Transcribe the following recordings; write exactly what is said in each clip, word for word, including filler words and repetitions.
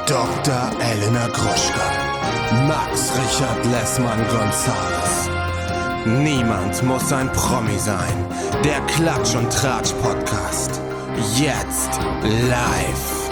Doktor Elena Gruschka, Max Richard Lessmann-Gonzales. Niemand muss ein Promi sein. Der Klatsch und Tratsch Podcast. Jetzt live.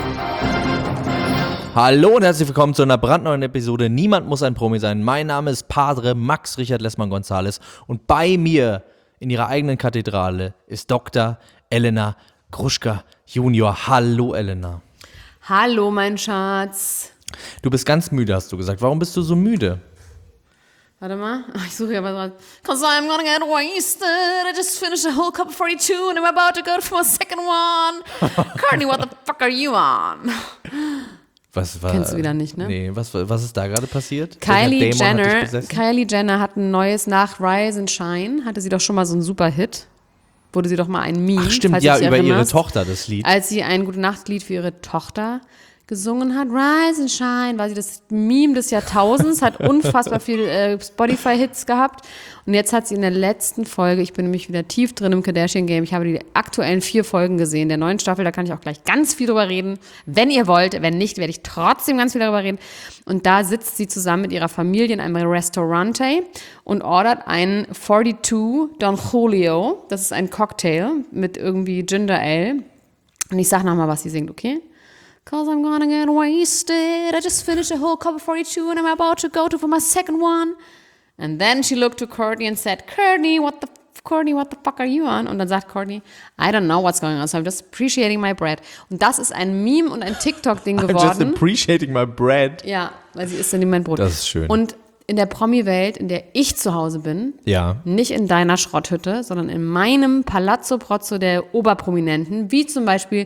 Hallo und herzlich willkommen zu einer brandneuen Episode Niemand muss ein Promi sein. Mein Name ist Padre Max Richard Lessmann-Gonzales und bei mir in ihrer eigenen Kathedrale ist Doktor Elena Gruschka Junior. Hallo Elena. Hallo mein Schatz. Du bist ganz müde, hast du gesagt. Warum bist du so müde? Warte mal, ich suche ja was dran. Cause I'm gonna get wasted. I just finished a whole cup of forty-two and I'm about to go for a second one. Courtney, what the fuck are you on? Was war, Kennst du wieder nicht, ne? Nee, was, was ist da gerade passiert? Kylie Welcher Dämon hat dich Jenner, besessen? Kylie Jenner hat ein neues nach Rise and Shine. Hatte sie doch schon mal so einen Super-Hit. Wurde sie doch mal ein Meme. Ach stimmt, falls ja, du dich über ihre erinnerst, Tochter das Lied. Als sie ein Gute-Nacht-Lied für ihre Tochter gesungen hat, Rise and Shine, war sie das Meme des Jahrtausends, hat unfassbar viel äh, Spotify-Hits gehabt und jetzt hat sie in der letzten Folge, ich bin nämlich wieder tief drin im Kardashian-Game, ich habe die aktuellen vier Folgen gesehen, der neuen Staffel, da kann ich auch gleich ganz viel drüber reden, wenn ihr wollt, wenn nicht, werde ich trotzdem ganz viel darüber reden und da sitzt sie zusammen mit ihrer Familie in einem Restaurante und ordert einen forty-two Don Julio, das ist ein Cocktail mit irgendwie Ginger Ale und ich sag nochmal, was sie singt, okay? Cause I'm gonna get wasted. I just finished a whole cup of forty-two and I'm about to go to for my second one. And then she looked to Courtney and said, Courtney, what the Courtney, what the fuck are you on? Und dann sagt Courtney, I don't know what's going on, so I'm just appreciating my bread. Und das ist ein Meme und ein TikTok-Ding geworden. I'm just appreciating my bread. Ja, weil sie isst in dem Moment Brot. Das ist schön. Und in der Promi-Welt, in der ich zu Hause bin, Ja. nicht in deiner Schrotthütte, sondern in meinem Palazzo Prozzo der Oberprominenten, wie zum Beispiel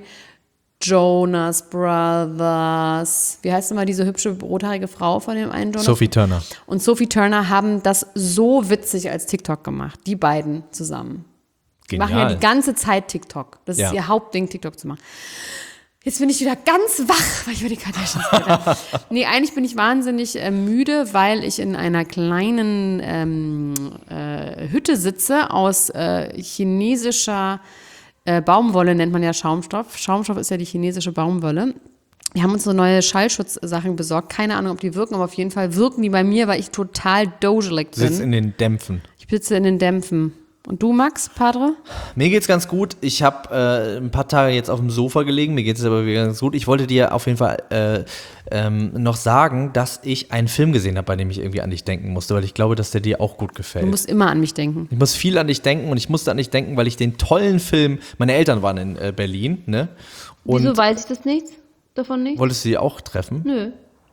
Jonas Brothers, wie heißt nochmal diese hübsche rothaarige Frau von dem einen Jonas? Sophie Turner. Und Sophie Turner haben das so witzig als TikTok gemacht, die beiden zusammen. Die Genial. machen ja die ganze Zeit TikTok. Das Ja. ist ihr Hauptding, TikTok zu machen. Jetzt bin ich wieder ganz wach, weil ich über die Kardashians rede. Nee, eigentlich bin ich wahnsinnig äh, müde, weil ich in einer kleinen ähm, äh, Hütte sitze aus äh, chinesischer Äh, Baumwolle nennt man ja Schaumstoff. Schaumstoff ist ja die chinesische Baumwolle. Wir haben uns so neue Schallschutzsachen besorgt. Keine Ahnung, ob die wirken, aber auf jeden Fall wirken die bei mir, weil ich total dojelig Du sitzt bin. in den Dämpfen. Ich sitze in den Dämpfen. Und du, Max, Padre? Mir geht's ganz gut. Ich habe äh, ein paar Tage jetzt auf dem Sofa gelegen. Mir geht's aber wieder ganz gut. Ich wollte dir auf jeden Fall äh, ähm, noch sagen, dass ich einen Film gesehen habe, bei dem ich irgendwie an dich denken musste, weil ich glaube, dass der dir auch gut gefällt. Du musst immer an mich denken. Ich muss viel an dich denken und ich musste an dich denken, weil ich den tollen Film, meine Eltern waren in äh, Berlin, ne? Und Wieso weiß ich das nicht? Davon nicht? wolltest du die auch treffen? Nö.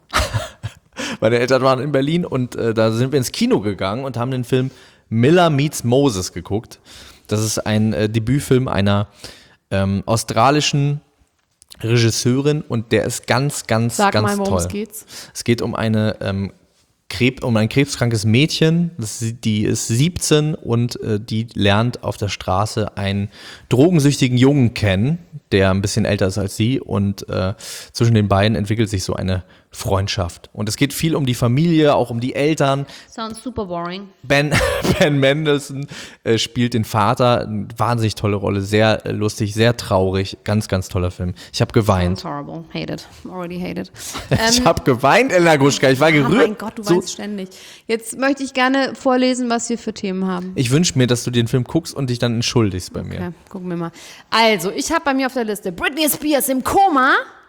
Meine Eltern waren in Berlin und äh, da sind wir ins Kino gegangen und haben den Film Miller Meets Moses geguckt. Das ist ein äh, Debütfilm einer ähm, australischen Regisseurin und der ist ganz, ganz, Sag ganz mal, worum toll. es geht. Es geht um eine ähm, Krebs, um ein krebskrankes Mädchen, das, die ist siebzehn und äh, die lernt auf der Straße einen drogensüchtigen Jungen kennen, der ein bisschen älter ist als sie und äh, zwischen den beiden entwickelt sich so eine Freundschaft. Und es geht viel um die Familie, auch um die Eltern. Sounds super boring. Ben, Ben Mendelsohn äh, spielt den Vater, eine wahnsinnig tolle Rolle, sehr äh, lustig, sehr traurig, ganz, ganz toller Film. Ich habe geweint. Sounds horrible. Hate it. Already hate it. Ich habe geweint, Elena Gruschka, ich war Oh gerührt. mein Gott, du So- weinst ständig. Jetzt möchte ich gerne vorlesen, was wir für Themen haben. Ich wünsche mir, dass du den Film guckst und dich dann entschuldigst bei mir. Okay, gucken wir mal. Also, ich habe bei mir auf der Liste Britney Spears im Koma.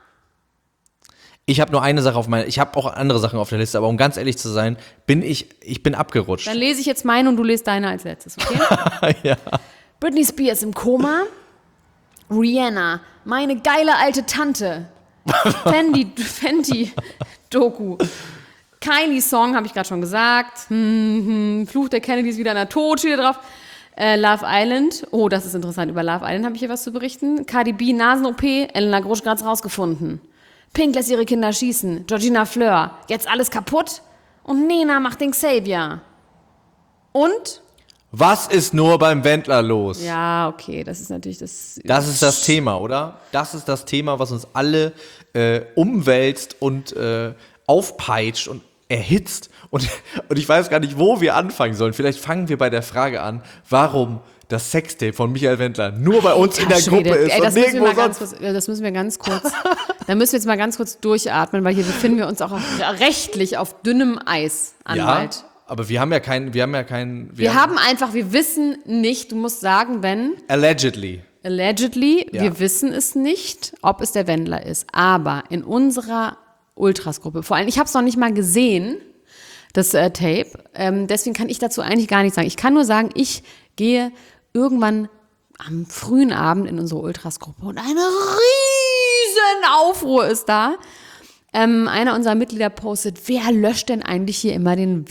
Ich habe nur eine Sache auf meiner, ich habe auch andere Sachen auf der Liste, aber um ganz ehrlich zu sein, bin ich, ich bin abgerutscht. Dann lese ich jetzt meine und du lest deine als letztes, okay? Ja. Britney Spears im Koma. Rihanna, meine geile alte Tante. Fendi, Fenty Doku. Kylie Song, habe ich gerade schon gesagt. Hm, hm, Fluch der Kennedys wieder in der Tod, steht hier drauf. Äh, Love Island. Oh, das ist interessant. Über Love Island habe ich hier was zu berichten. Cardi B, Nasen-O P. Elena Gruschka hat's rausgefunden. Pink lässt ihre Kinder schießen. Georgina Fleur. Jetzt alles kaputt. Und Nena macht den Xavier. Und? Was ist nur beim Wendler los? Ja, okay, das ist natürlich das. Das ist das Thema, oder? Das ist das Thema, was uns alle äh, umwälzt und äh, aufpeitscht und erhitzt. Und, und ich weiß gar nicht, wo wir anfangen sollen. Vielleicht fangen wir bei der Frage an, warum das Sextape von Michael Wendler nur bei uns in der Schwede. Gruppe ist Ey, das und müssen wir nirgendwo mal ganz sonst. kurz, das müssen wir ganz kurz Da müssen wir jetzt mal ganz kurz durchatmen, weil hier befinden wir uns auch auf, rechtlich auf dünnem Eis, Anwalt. Ja, aber wir haben ja keinen, wir haben ja keinen. Wir, wir haben, haben einfach, wir wissen nicht, du musst sagen, wenn. Allegedly. Allegedly, Ja. wir wissen es nicht, ob es der Wendler ist. Aber in unserer Ultras-Gruppe, vor allem, ich habe es noch nicht mal gesehen, das äh, Tape, ähm, deswegen kann ich dazu eigentlich gar nichts sagen. Ich kann nur sagen, ich gehe irgendwann am frühen Abend in unsere Ultras-Gruppe und eine riesen Aufruhr ist da. Ähm, einer unserer Mitglieder postet, wer löscht denn eigentlich hier immer den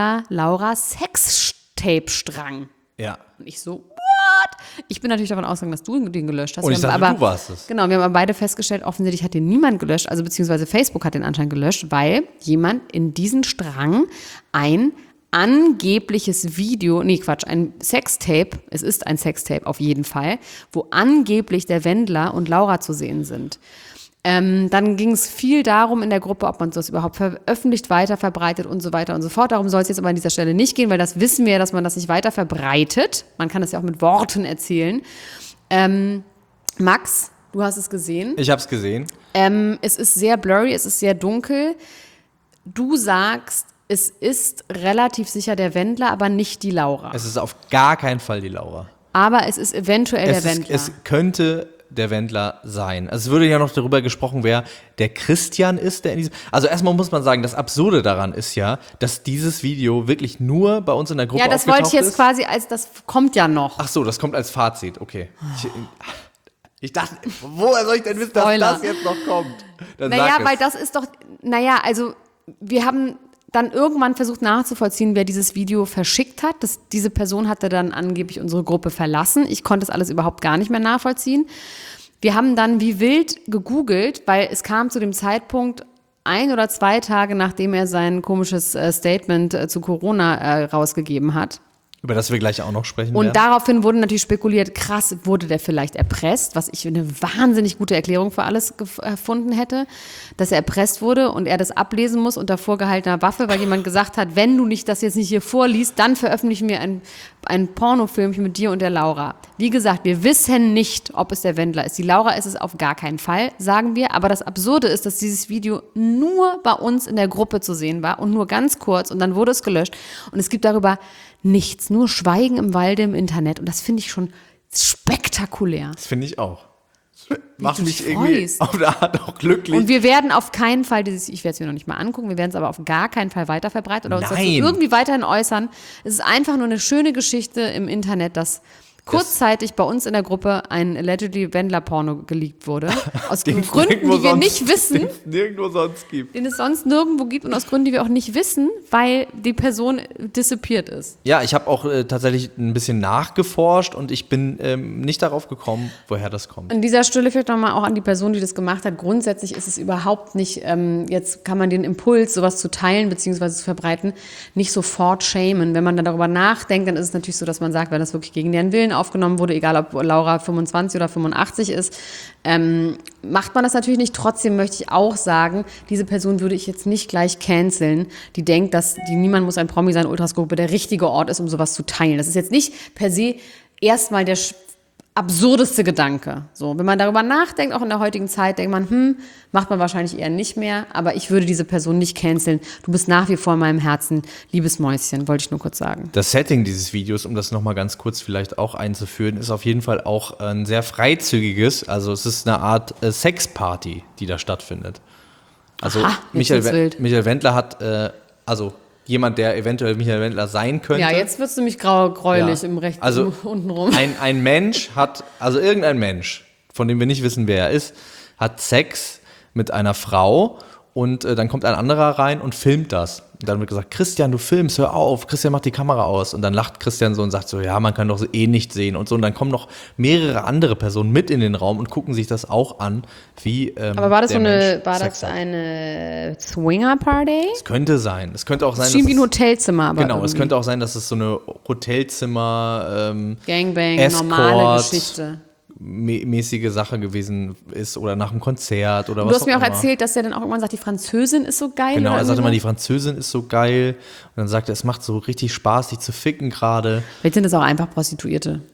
Wendler-Laura-Sex-Tape-Strang? Ja. Und ich so, what? Ich bin natürlich davon ausgegangen, dass du den gelöscht hast. Und ich Wir haben dachte, aber, du warst es. Genau, wir haben aber beide festgestellt, offensichtlich hat den niemand gelöscht, also beziehungsweise Facebook hat den anscheinend gelöscht, weil jemand in diesen Strang ein angebliches Video, nee Quatsch, ein Sextape, es ist ein Sextape auf jeden Fall, wo angeblich der Wendler und Laura zu sehen sind. Ähm, dann ging es viel darum in der Gruppe, ob man das überhaupt veröffentlicht, weiter verbreitet und so weiter und so fort. Darum soll es jetzt aber an dieser Stelle nicht gehen, weil das wissen wir ja, dass man das nicht weiter verbreitet. Man kann das ja auch mit Worten erzählen. Ähm, Max, du hast es gesehen. Ich habe es gesehen. Ähm, es ist sehr blurry, es ist sehr dunkel. Du sagst, es ist relativ sicher der Wendler, aber nicht die Laura. Es ist auf gar keinen Fall die Laura. Aber es ist eventuell Es, der ist, Wendler. es könnte der Wendler sein. Also es würde ja noch darüber gesprochen, wer der Christian ist, der in diesem. Also erstmal muss man sagen, das Absurde daran ist ja, dass dieses Video wirklich nur bei uns in der Gruppe ja, das wollte ich aufgetaucht jetzt ist. quasi als, das kommt ja noch. Ach so, das kommt als Fazit, okay. Ich, ich dachte, woher soll ich denn wissen, dass Spoiler. das jetzt noch kommt? Dann Naja, sag weil es. das ist doch, naja, also wir haben dann irgendwann versucht nachzuvollziehen, wer dieses Video verschickt hat. Das, diese Person hatte dann angeblich unsere Gruppe verlassen. Ich konnte das alles überhaupt gar nicht mehr nachvollziehen. Wir haben dann wie wild gegoogelt, weil es kam zu dem Zeitpunkt ein oder zwei Tage, nachdem er sein komisches äh, Statement äh, zu Corona äh, rausgegeben hat. Über das wir gleich auch noch sprechen Und werden. daraufhin wurde natürlich spekuliert, krass, wurde der vielleicht erpresst, was ich eine wahnsinnig gute Erklärung für alles gef- erfunden hätte, dass er erpresst wurde und er das ablesen muss unter vorgehaltener Waffe, weil jemand gesagt hat, wenn du nicht das jetzt nicht hier vorliest, dann veröffentlichen wir ein, ein Pornofilmchen mit dir und der Laura. Wie gesagt, wir wissen nicht, ob es der Wendler ist. Die Laura ist es auf gar keinen Fall, sagen wir. Aber das Absurde ist, dass dieses Video nur bei uns in der Gruppe zu sehen war und nur ganz kurz und dann wurde es gelöscht. Und es gibt darüber nichts, nur Schweigen im Walde im Internet. Und das finde ich schon spektakulär. Das finde ich auch. Das macht du mich dich irgendwie freust. auf eine Art auch glücklich. Und wir werden auf keinen Fall dieses, ich werde es mir noch nicht mal angucken, wir werden es aber auf gar keinen Fall weiterverbreiten oder uns dazu Nein. irgendwie weiterhin äußern. Es ist einfach nur eine schöne Geschichte im Internet, dass kurzzeitig bei uns in der Gruppe ein allegedly Wendler-Porno geleakt wurde. Aus Den es Gründen, nirgendwo die wir sonst- nicht wissen, den es nirgendwo sonst gibt. den es sonst nirgendwo gibt und aus Gründen, die wir auch nicht wissen, weil die Person disappeared ist. Ja, ich habe auch äh, tatsächlich ein bisschen nachgeforscht und ich bin ähm, nicht darauf gekommen, woher das kommt. An dieser Stelle vielleicht nochmal auch an die Person, die das gemacht hat. Grundsätzlich ist es überhaupt nicht, ähm, jetzt kann man den Impuls, sowas zu teilen bzw. zu verbreiten, nicht sofort shamen. Wenn man dann darüber nachdenkt, dann ist es natürlich so, dass man sagt, wenn das wirklich gegen deren Willen aufgenommen wurde, egal ob Laura fünfundzwanzig oder fünfundachtzig ist, ähm, macht man das natürlich nicht. Trotzdem möchte ich auch sagen, diese Person würde ich jetzt nicht gleich canceln, die denkt, dass die Niemand muss ein Promi sein, Ultrasgruppe der richtige Ort ist, um sowas zu teilen. Das ist jetzt nicht per se erstmal der sch- absurdeste Gedanke. So, wenn man darüber nachdenkt, auch in der heutigen Zeit, denkt man, hm, macht man wahrscheinlich eher nicht mehr, aber ich würde diese Person nicht canceln. Du bist nach wie vor in meinem Herzen, liebes Mäuschen, wollte ich nur kurz sagen. Das Setting dieses Videos, um das nochmal ganz kurz vielleicht auch einzuführen, ist auf jeden Fall auch ein sehr freizügiges, also es ist eine Art äh, Sexparty, die da stattfindet. Also Aha, jetzt Michael, wird's We- wild. Michael Wendler hat, äh, also jemand, der eventuell Michael Wendler sein könnte. Ja, jetzt wird's nämlich grau, gräulich Ja. im rechten, Also unten rum. Ein, ein Mensch hat, also irgendein Mensch, von dem wir nicht wissen, wer er ist, hat Sex mit einer Frau und äh, dann kommt ein anderer rein und filmt das. Und dann wird gesagt, Christian, du filmst, hör auf, Christian macht die Kamera aus. Und dann lacht Christian so und sagt so, ja, man kann doch eh nicht sehen und so. Und dann kommen noch mehrere andere Personen mit in den Raum und gucken sich das auch an, wie ähm, Aber war das so der eine, Mensch war Sex das hat. eine Swinger-Party? Es könnte sein. Es könnte auch sein, Es schien wie ein es- Hotelzimmer, aber Genau, es irgendwie. könnte auch sein, dass es so eine Hotelzimmer ähm, Gangbang, Escort, normale Geschichte. mä- mäßige Sache gewesen ist oder nach einem Konzert oder Du was hast mir auch immer. erzählt, dass er dann auch irgendwann sagt, die Französin ist so geil. Genau, oder er sagte mal, irgendwie die Französin ist so geil und dann sagt er, es macht so richtig Spaß, dich zu ficken gerade. so. Vielleicht sind das auch einfach Prostituierte.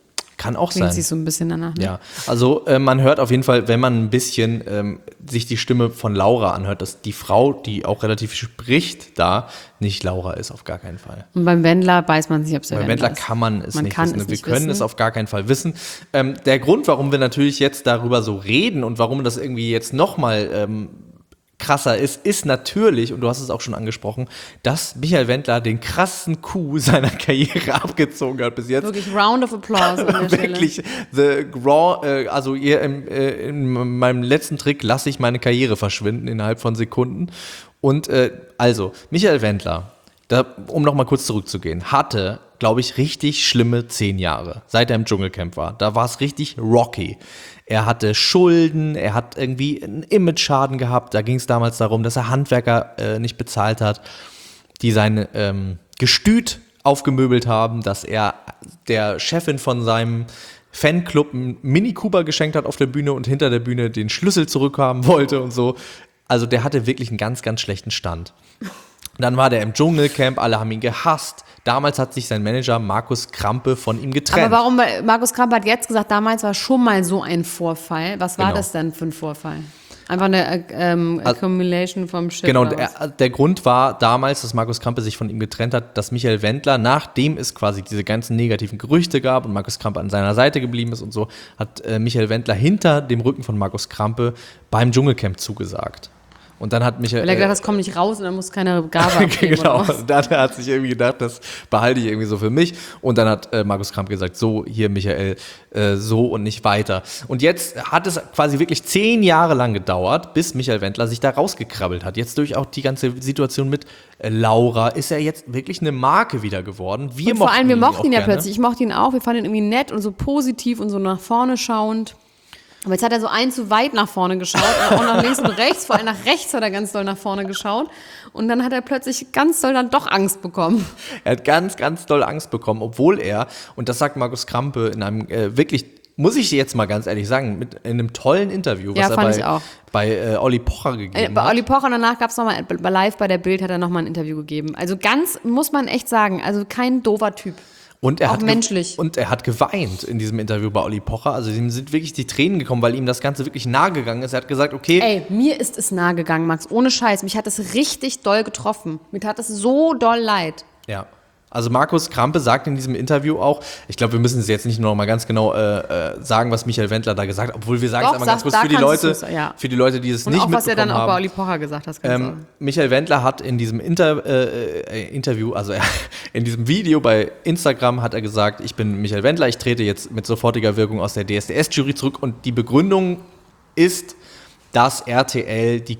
Kann auch Klingt sein. sich so ein bisschen danach. Ne? Ja, also äh, man hört auf jeden Fall, wenn man ein bisschen ähm, sich die Stimme von Laura anhört, dass die Frau, die auch relativ spricht, da nicht Laura ist, auf gar keinen Fall. Und beim Wendler weiß man nicht, ob es der Beim Wendler Wendler ist. kann man es Man nicht kann wissen. es Wir nicht können wissen. es auf gar keinen Fall wissen. Ähm, der Grund, warum wir natürlich jetzt darüber so reden und warum das irgendwie jetzt nochmal ähm, krasser ist, ist natürlich, und du hast es auch schon angesprochen, dass Michael Wendler den krassesten Coup seiner Karriere abgezogen hat bis jetzt. Wirklich Round of Applause an der Wirklich, the grand, äh, also ihr, im, äh, in meinem letzten Trick lasse ich meine Karriere verschwinden innerhalb von Sekunden. Und äh, also, Michael Wendler, da, um nochmal kurz zurückzugehen, hatte, glaube ich, richtig schlimme zehn Jahre, seit er im Dschungelcamp war. Da war es richtig rocky. Er hatte Schulden, er hat irgendwie einen Image-Schaden gehabt. Da ging es damals darum, dass er Handwerker äh, nicht bezahlt hat, die sein ähm, Gestüt aufgemöbelt haben, dass er der Chefin von seinem Fanclub einen Mini Cooper geschenkt hat auf der Bühne und hinter der Bühne den Schlüssel zurückhaben wollte und so. Also der hatte wirklich einen ganz, ganz schlechten Stand. Dann war der im Dschungelcamp, alle haben ihn gehasst. Damals hat sich sein Manager Markus Krampe von ihm getrennt. Aber warum, weil Markus Krampe hat jetzt gesagt, damals war schon mal so ein Vorfall. Was war Genau. das denn für ein Vorfall? Einfach eine ähm, Accumulation vom Shit. Genau, oder was? der, der Grund war damals, dass Markus Krampe sich von ihm getrennt hat, dass Michael Wendler, nachdem es quasi diese ganzen negativen Gerüchte gab und Markus Krampe an seiner Seite geblieben ist und so, hat äh, Michael Wendler hinter dem Rücken von Markus Krampe beim Dschungelcamp zugesagt. Und dann hat Michael. Weil er gedacht hat, das kommt nicht raus und dann muss keine Gabe abgeben. Genau, oder was? dann hat sich irgendwie gedacht, das behalte ich irgendwie so für mich. Und dann hat äh, Markus Kramp gesagt, so, hier Michael, äh, so und nicht weiter. Und jetzt hat es quasi wirklich zehn Jahre lang gedauert, bis Michael Wendler sich da rausgekrabbelt hat. Jetzt durch auch die ganze Situation mit äh, Laura ist er jetzt wirklich eine Marke wieder geworden. Wir Und vor allem, wir mochten ihn ja gerne. plötzlich. Ich mochte ihn auch. Wir fanden ihn irgendwie nett und so positiv und so nach vorne schauend. Aber jetzt hat er so ein zu weit nach vorne geschaut und auch nach links und rechts, vor allem nach rechts hat er ganz doll nach vorne geschaut und dann hat er plötzlich ganz doll dann doch Angst bekommen. Er hat ganz, ganz doll Angst bekommen, obwohl er, und das sagt Markus Krampe in einem äh, wirklich, muss ich dir jetzt mal ganz ehrlich sagen, mit in einem tollen Interview, was Ja, er fand bei, ich auch. bei äh, Olli Pocher Äh, gegeben bei hat. Olli Pocher danach gab es nochmal, live bei der Bild hat er nochmal ein Interview gegeben. Also ganz, muss man echt sagen, also kein doofer Typ. Und er Auch hat ge- menschlich. Und er hat geweint in diesem Interview bei Olli Pocher. Also ihm sind wirklich die Tränen gekommen, weil ihm das Ganze wirklich nahe gegangen ist. Er hat gesagt, okay, Ey, mir ist es nahe gegangen, Max, ohne Scheiß. Mich hat es richtig doll getroffen. Mir tat es so doll leid. ja. Also Markus Krampe sagt in diesem Interview auch, ich glaube, wir müssen es jetzt nicht nur noch mal ganz genau äh, äh, sagen, was Michael Wendler da gesagt hat, obwohl wir sagen Doch, es einmal ganz sag- kurz da für die kannst Leute, du's, ja. für die Leute, die es Und nicht auch, was er mitbekommen dann auch haben. bei Olli Pocher gesagt hat. Ganz Ähm, Michael Wendler hat in diesem Inter, äh, äh, Interview, also er, in diesem Video bei Instagram hat er gesagt, ich bin Michael Wendler, ich trete jetzt mit sofortiger Wirkung aus der D S D S-Jury zurück und die Begründung ist, dass R T L die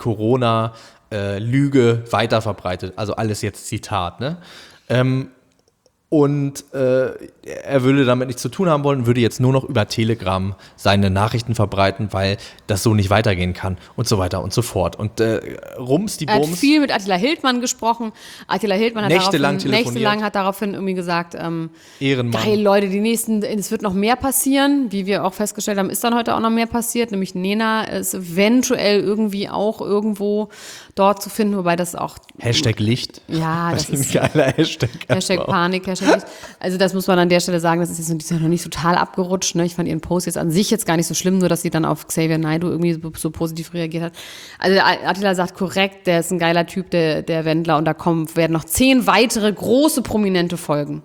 Corona-Lüge weiterverbreitet. Also alles jetzt Zitat, ne? Ähm, Und äh, er würde damit nichts zu tun haben wollen, würde jetzt nur noch über Telegram seine Nachrichten verbreiten, weil das so nicht weitergehen kann und so weiter und so fort. Und äh, rums die Er hat Bums. viel mit Attila Hildmann gesprochen. Attila Hildmann hat Nächtelang daraufhin, telefoniert. nächtelang hat daraufhin irgendwie gesagt, ähm, Ehrenmann. geil, Leute, die nächsten, es wird noch mehr passieren. Wie wir auch festgestellt haben, ist dann heute auch noch mehr passiert. Nämlich Nena ist eventuell irgendwie auch irgendwo dort zu finden, wobei das auch, Hashtag Licht. ja, das Ein ist geiler Hashtag. Hashtag einfach. Panik, Hashtag nicht. Also das muss man an der Stelle sagen, das ist jetzt die ist ja noch nicht total abgerutscht. Ne? Ich fand ihren Post jetzt an sich jetzt gar nicht so schlimm, nur dass sie dann auf Xavier Naidoo irgendwie so, so positiv reagiert hat. Also Attila sagt korrekt, der ist ein geiler Typ, der, der Wendler, und da kommen, werden noch zehn weitere große Prominente folgen.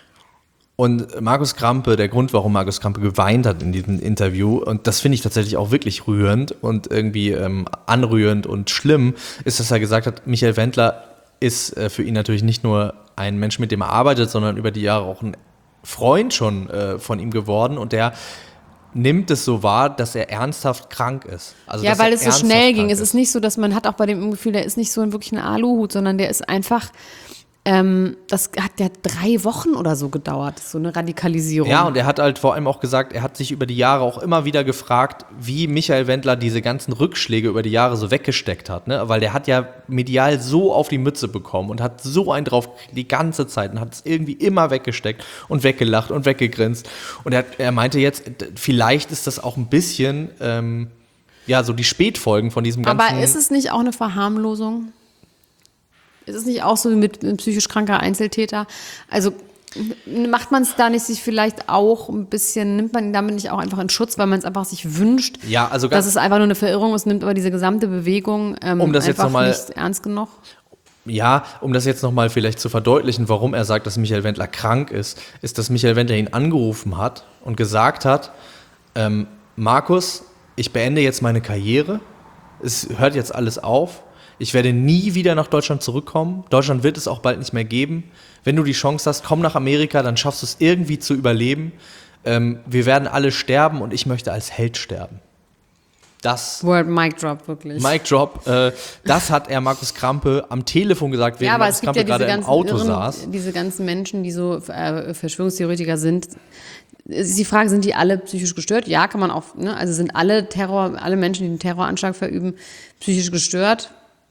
Und Markus Krampe, der Grund, warum Markus Krampe geweint hat in diesem Interview, und das finde ich tatsächlich auch wirklich rührend und irgendwie ähm, anrührend und schlimm, ist, dass er gesagt hat, Michael Wendler ist äh, für ihn natürlich nicht nur ein Mensch, mit dem er arbeitet, sondern über die Jahre auch ein Freund schon äh, von ihm geworden, und der nimmt es so wahr, dass er ernsthaft krank ist. Also, Ja, dass weil er es so ernsthaft schnell ging. krank Es ist nicht so, dass man hat auch bei dem Gefühl, der ist nicht so ein, wirklich ein Aluhut, sondern der ist einfach, ähm, das hat ja drei Wochen oder so gedauert, so eine Radikalisierung. Ja, und er hat halt vor allem auch gesagt, er hat sich über die Jahre auch immer wieder gefragt, wie Michael Wendler diese ganzen Rückschläge über die Jahre so weggesteckt hat, ne? Weil der hat ja medial so auf die Mütze bekommen und hat so einen drauf gekriegt die ganze Zeit und hat es irgendwie immer weggesteckt und weggelacht und weggegrinst. Und er, er meinte jetzt, vielleicht ist das auch ein bisschen, ähm, ja, so die Spätfolgen von diesem ganzen... Aber ist es nicht auch eine Verharmlosung? Ist es nicht auch so wie mit einem psychisch kranker Einzeltäter? Also Macht man es da nicht sich vielleicht auch ein bisschen, nimmt man ihn damit nicht auch einfach in Schutz, weil man es einfach sich wünscht, Ja, also ganz- dass es einfach nur eine Verirrung ist, nimmt aber diese gesamte Bewegung ähm, Um das jetzt einfach noch mal- nicht ernst genug? Ja, um das jetzt nochmal vielleicht zu verdeutlichen, warum er sagt, dass Michael Wendler krank ist, ist, dass Michael Wendler ihn angerufen hat und gesagt hat, ähm, Markus, ich beende jetzt meine Karriere, es hört jetzt alles auf, ich werde nie wieder nach Deutschland zurückkommen, Deutschland wird es auch bald nicht mehr geben, wenn du die Chance hast, komm nach Amerika, dann schaffst du es irgendwie zu überleben, ähm, wir werden alle sterben und ich möchte als Held sterben. Das Word Mic Drop, wirklich. Mic Drop, äh, das hat er Markus Krampe am Telefon gesagt, während Ja, aber Markus es gibt Krampe ja diese gerade im ganzen, Auto irren, saß. diese ganzen Menschen, die so äh, Verschwörungstheoretiker sind. Es ist die Frage, sind die alle psychisch gestört? Ja, kann man auch, ne? Also sind alle Terror, alle Menschen, die einen Terroranschlag verüben, psychisch gestört?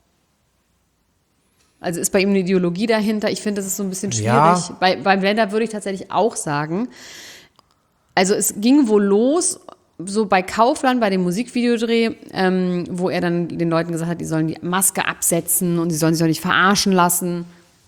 Also ist bei ihm eine Ideologie dahinter? Ich finde, das ist so ein bisschen schwierig. Ja. Bei, beim Blender würde ich tatsächlich auch sagen, also es ging wohl los, so bei Kaufland, bei dem Musikvideodreh, ähm, wo er dann den Leuten gesagt hat, die sollen die Maske absetzen und sie sollen sich doch nicht verarschen lassen.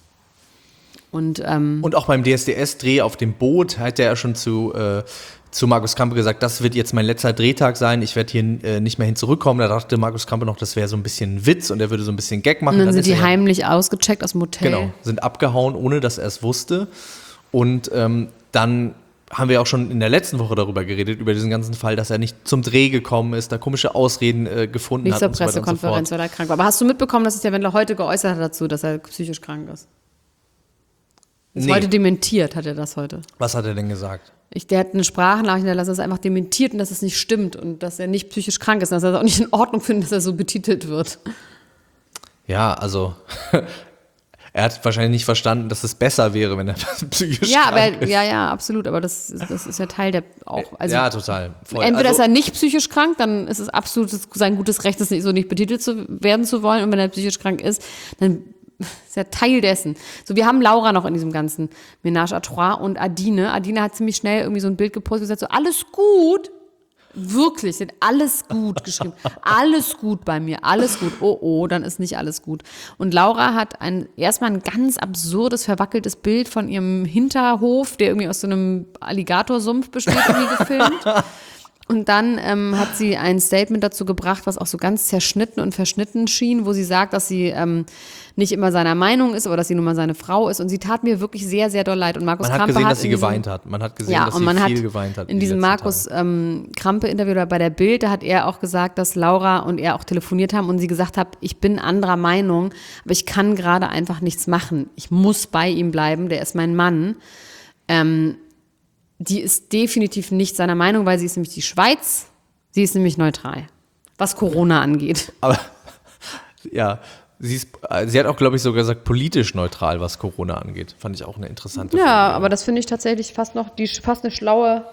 Und, ähm, Und auch beim D S D S-Dreh auf dem Boot hat er ja schon zu, äh, zu Markus Krampe gesagt, das wird jetzt mein letzter Drehtag sein, ich werde hier äh, nicht mehr hin zurückkommen. Da dachte Markus Krampe noch, das wäre so ein bisschen ein Witz und er würde so ein bisschen Gag machen. und dann sind ist die er ja- heimlich ausgecheckt aus dem Hotel. Genau, sind abgehauen, ohne dass er es wusste. Und ähm, dann haben wir auch schon in der letzten Woche darüber geredet, über diesen ganzen Fall, dass er nicht zum Dreh gekommen ist, da komische Ausreden äh, gefunden Nicht hat zur und so weiter und so Pressekonferenz, fort. weil er krank war. Aber hast du mitbekommen, dass sich der Wendler heute geäußert hat dazu, dass er psychisch krank ist? Ist Nee. heute dementiert, hat er das heute. Was hat er denn gesagt? Ich, der hat eine Sprachnachricht hinterlassen, dass er einfach dementiert und dass es nicht stimmt und dass er nicht psychisch krank ist und dass er es auch nicht in Ordnung findet, dass er so betitelt wird. Ja, also er hat wahrscheinlich nicht verstanden, dass es besser wäre, wenn er psychisch Ja, aber krank er, ist. ja, ja, absolut. Aber das, ist- das ist ja Teil der auch. Also ja, total. Voll. entweder also, ist er nicht psychisch krank, dann ist es absolut sein gutes Recht, das nicht, so nicht betitelt zu werden zu wollen. Und wenn er psychisch krank ist, dann ist er Teil dessen. So, wir haben Laura noch in diesem ganzen Ménage à Trois und Adine. Adine hat ziemlich schnell irgendwie so ein Bild gepostet und gesagt, so, alles gut. Wirklich, sind alles gut geschrieben. Alles gut bei mir, alles gut. Oh, oh, dann ist nicht alles gut. Und Laura hat ein, erstmal ein ganz absurdes, verwackeltes Bild von ihrem Hinterhof, der irgendwie aus so einem Alligatorsumpf besteht, irgendwie gefilmt. Und dann ähm, hat sie ein Statement dazu gebracht, was auch so ganz zerschnitten und verschnitten schien, wo sie sagt, dass sie ähm, nicht immer seiner Meinung ist, aber dass sie nun mal seine Frau ist. Und sie tat mir wirklich sehr, sehr doll leid. Und Markus man hat Krampe gesehen, hat dass sie in diesem- geweint hat. Man hat gesehen, ja, dass und sie man viel hat geweint hat. in die diesem letzten Markus Tage. ähm, Krampe-Interview oder bei der Bild, da hat er auch gesagt, dass Laura und er auch telefoniert haben und sie gesagt hat, ich bin anderer Meinung, aber ich kann gerade einfach nichts machen. Ich muss bei ihm bleiben, der ist mein Mann. Ähm, die ist definitiv nicht seiner Meinung, weil sie ist nämlich die Schweiz, sie ist nämlich neutral, was Corona angeht. Aber ja, sie, ist, äh, sie hat auch, glaube ich, sogar gesagt, politisch neutral, was Corona angeht. Fand ich auch eine interessante Ja, Formulierung. aber das finde ich tatsächlich fast noch, die fast eine schlaue.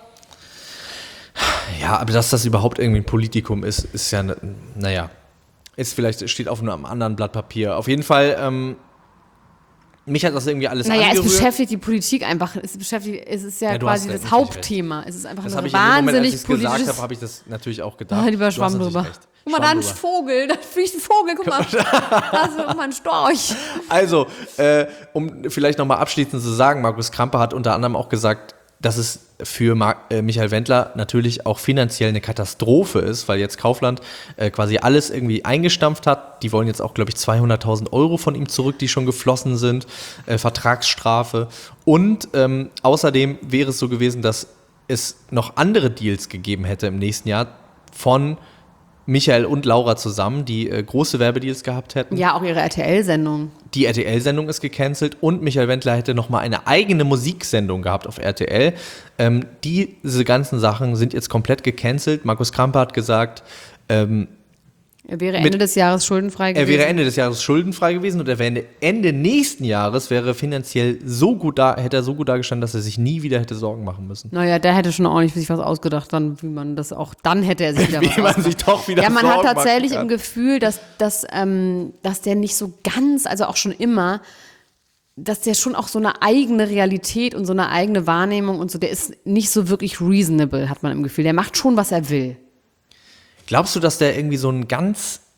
Ja, aber dass das überhaupt irgendwie ein Politikum ist, ist ja, ne, naja, ist vielleicht, steht auf einem anderen Blatt Papier. Auf jeden Fall, ähm, mich hat das irgendwie alles Naja, es angerührt. beschäftigt die Politik einfach. Es beschäftigt, es ist ja, Ja, du hast quasi recht, das natürlich Hauptthema. Es ist einfach Das ein habe ich in dem Moment, als wahnsinnig ich es gesagt politisches. habe, habe ich das natürlich auch gedacht. Ah, lieber Du hast Schwamm natürlich drüber. recht. Guck mal, da Schwamm ein drüber. Vogel, da fliegt ein Vogel, guck mal. Da ist guck mal ein Storch. Also, äh, um vielleicht nochmal abschließend zu sagen, Markus Krampe hat unter anderem auch gesagt, dass es für Mar äh, Michael Wendler natürlich auch finanziell eine Katastrophe ist, weil jetzt Kaufland äh, quasi alles irgendwie eingestampft hat. Die wollen jetzt auch, glaube ich, zweihunderttausend Euro von ihm zurück, die schon geflossen sind, äh, Vertragsstrafe. Und ähm, außerdem wäre es so gewesen, dass es noch andere Deals gegeben hätte im nächsten Jahr von Michael und Laura zusammen, die äh, große Werbedeals gehabt hätten. Ja, auch ihre R T L-Sendung. Die R T L-Sendung ist gecancelt und Michael Wendler hätte nochmal eine eigene Musiksendung gehabt auf R T L. Ähm, diese ganzen Sachen sind jetzt komplett gecancelt. Markus Krampe hat gesagt, ähm, Er wäre Ende Mit- des Jahres schuldenfrei gewesen. er wäre Ende des Jahres schuldenfrei gewesen und er wäre Ende, Ende nächsten Jahres wäre finanziell so gut da, hätte er so gut dargestanden, dass er sich nie wieder hätte Sorgen machen müssen. Naja, der hätte schon ordentlich sich was ausgedacht, dann, wie man das auch, dann hätte er sich wieder was Wie man ausgedacht. sich doch wieder Ja, man Sorgen hat tatsächlich machen im kann. Gefühl, dass, dass, ähm, dass der nicht so ganz, also auch schon immer, dass der schon auch so eine eigene Realität und so eine eigene Wahrnehmung und so, der ist nicht so wirklich reasonable, hat man im Gefühl. Der macht schon, was er will. Glaubst du, dass der irgendwie so ein ganz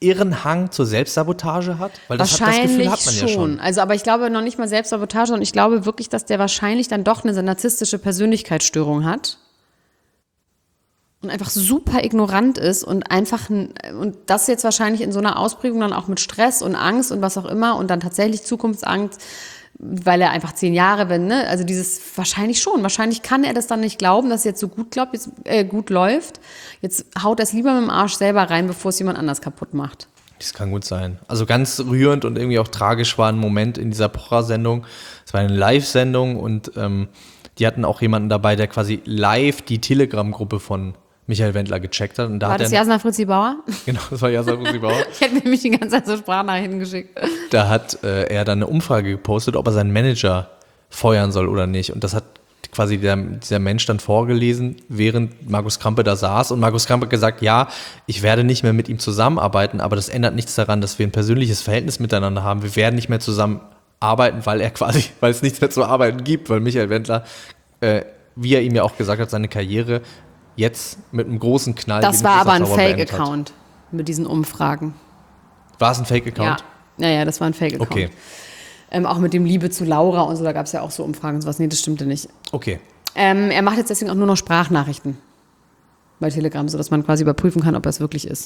irren Hang zur Selbstsabotage hat? Weil das, hat, das Wahrscheinlich Gefühl hat man schon. ja schon. Also, aber ich glaube noch nicht mal Selbstsabotage, sondern ich glaube wirklich, dass der wahrscheinlich dann doch eine narzisstische Persönlichkeitsstörung hat. Und einfach super ignorant ist und einfach, ein, und das jetzt wahrscheinlich in so einer Ausprägung dann auch mit Stress und Angst und was auch immer und dann tatsächlich Zukunftsangst, weil er einfach zehn Jahre, wenn, ne, also dieses, wahrscheinlich schon, wahrscheinlich kann er das dann nicht glauben, dass es jetzt so gut glaubt, jetzt, äh, gut läuft. Jetzt haut er es lieber mit dem Arsch selber rein, bevor es jemand anders kaputt macht. Das kann gut sein. Also ganz rührend und irgendwie auch tragisch war ein Moment in dieser Pocher-Sendung. Es war eine Live-Sendung und ähm, die hatten auch jemanden dabei, der quasi live die Telegram-Gruppe von Michael Wendler gecheckt hat. Und da War hat das er, Jasna Fritzi Bauer? Genau, das war Jasna Fritzi Bauer. Ich hätte nämlich die ganze Zeit so Sprachnachrichten geschickt. Da hat äh, er dann eine Umfrage gepostet, ob er seinen Manager feuern soll oder nicht. Und das hat quasi der, dieser Mensch dann vorgelesen, während Markus Krampe da saß. Und Markus Krampe hat gesagt, ja, ich werde nicht mehr mit ihm zusammenarbeiten, aber das ändert nichts daran, dass wir ein persönliches Verhältnis miteinander haben. Wir werden nicht mehr zusammenarbeiten, weil er quasi, weil es nichts mehr zu arbeiten gibt, weil Michael Wendler, äh, wie er ihm ja auch gesagt hat, seine Karriere jetzt mit einem großen Knall. Das war aber ein Fake-Account mit diesen Umfragen. War es ein Fake-Account? Ja, ja, ja, das war ein Fake-Account. Okay. Ähm, auch mit dem Liebe zu Laura und so, da gab es ja auch so Umfragen und sowas. Nee, das stimmte nicht. Okay. Ähm, er macht jetzt deswegen auch nur noch Sprachnachrichten bei Telegram, sodass man quasi überprüfen kann, ob er es wirklich ist.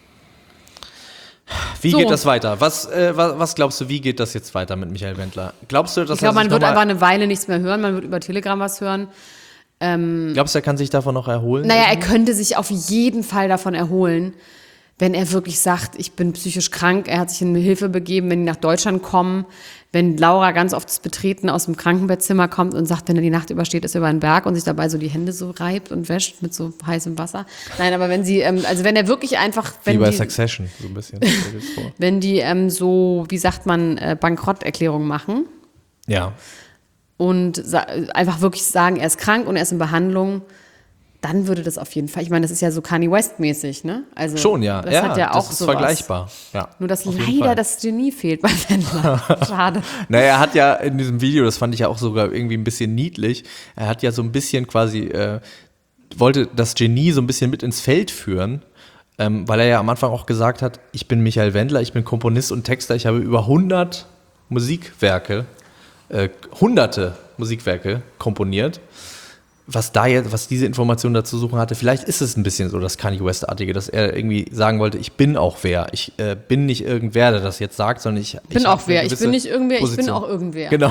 Wie So. geht das weiter? Was, äh, was, was glaubst du, wie geht das jetzt weiter mit Michael Wendler? Glaubst du, dass Ich glaube, er sich man wird noch mal, einfach eine Weile nichts mehr hören, man wird über Telegram was hören. glaubst du, er kann sich davon noch erholen? Naja, er könnte sich auf jeden Fall davon erholen, wenn er wirklich sagt, ich bin psychisch krank, er hat sich in Hilfe begeben, wenn die nach Deutschland kommen, wenn Laura ganz oft das Betreten aus dem Krankenbettzimmer kommt und sagt, wenn er die Nacht übersteht, ist er über einen Berg und sich dabei so die Hände so reibt und wäscht mit so heißem Wasser. Nein, aber wenn sie, ähm, also wenn er wirklich einfach, wenn Wie bei die, Succession, so ein bisschen. stell dir das vor. wenn die ähm, so, wie sagt man, äh, Bankrotterklärung machen Ja. und sa- einfach wirklich sagen, er ist krank und er ist in Behandlung, dann würde das auf jeden Fall, ich meine, das ist ja so Kanye West-mäßig, ne? Also, Schon, ja. Das ja, hat ja das auch ist sowas. vergleichbar. Ja, Nur, dass auf jeden leider Fall. das Genie fehlt bei Wendler. Schade. Naja, er hat ja in diesem Video, das fand ich ja auch sogar irgendwie ein bisschen niedlich, er hat ja so ein bisschen quasi, äh, wollte das Genie so ein bisschen mit ins Feld führen, ähm, weil er ja am Anfang auch gesagt hat, ich bin Michael Wendler, ich bin Komponist und Texter, ich habe über hundert Musikwerke, äh, hunderte Musikwerke komponiert. Was da jetzt, was diese Information dazu suchen hatte, vielleicht ist es ein bisschen so das Kanye West-artige, dass er irgendwie sagen wollte, ich bin auch wer. Ich äh, bin nicht irgendwer, der das jetzt sagt, sondern ich bin ich auch hab wer. eine Ich gewisse bin nicht irgendwer, ich bin Position. auch irgendwer. Genau.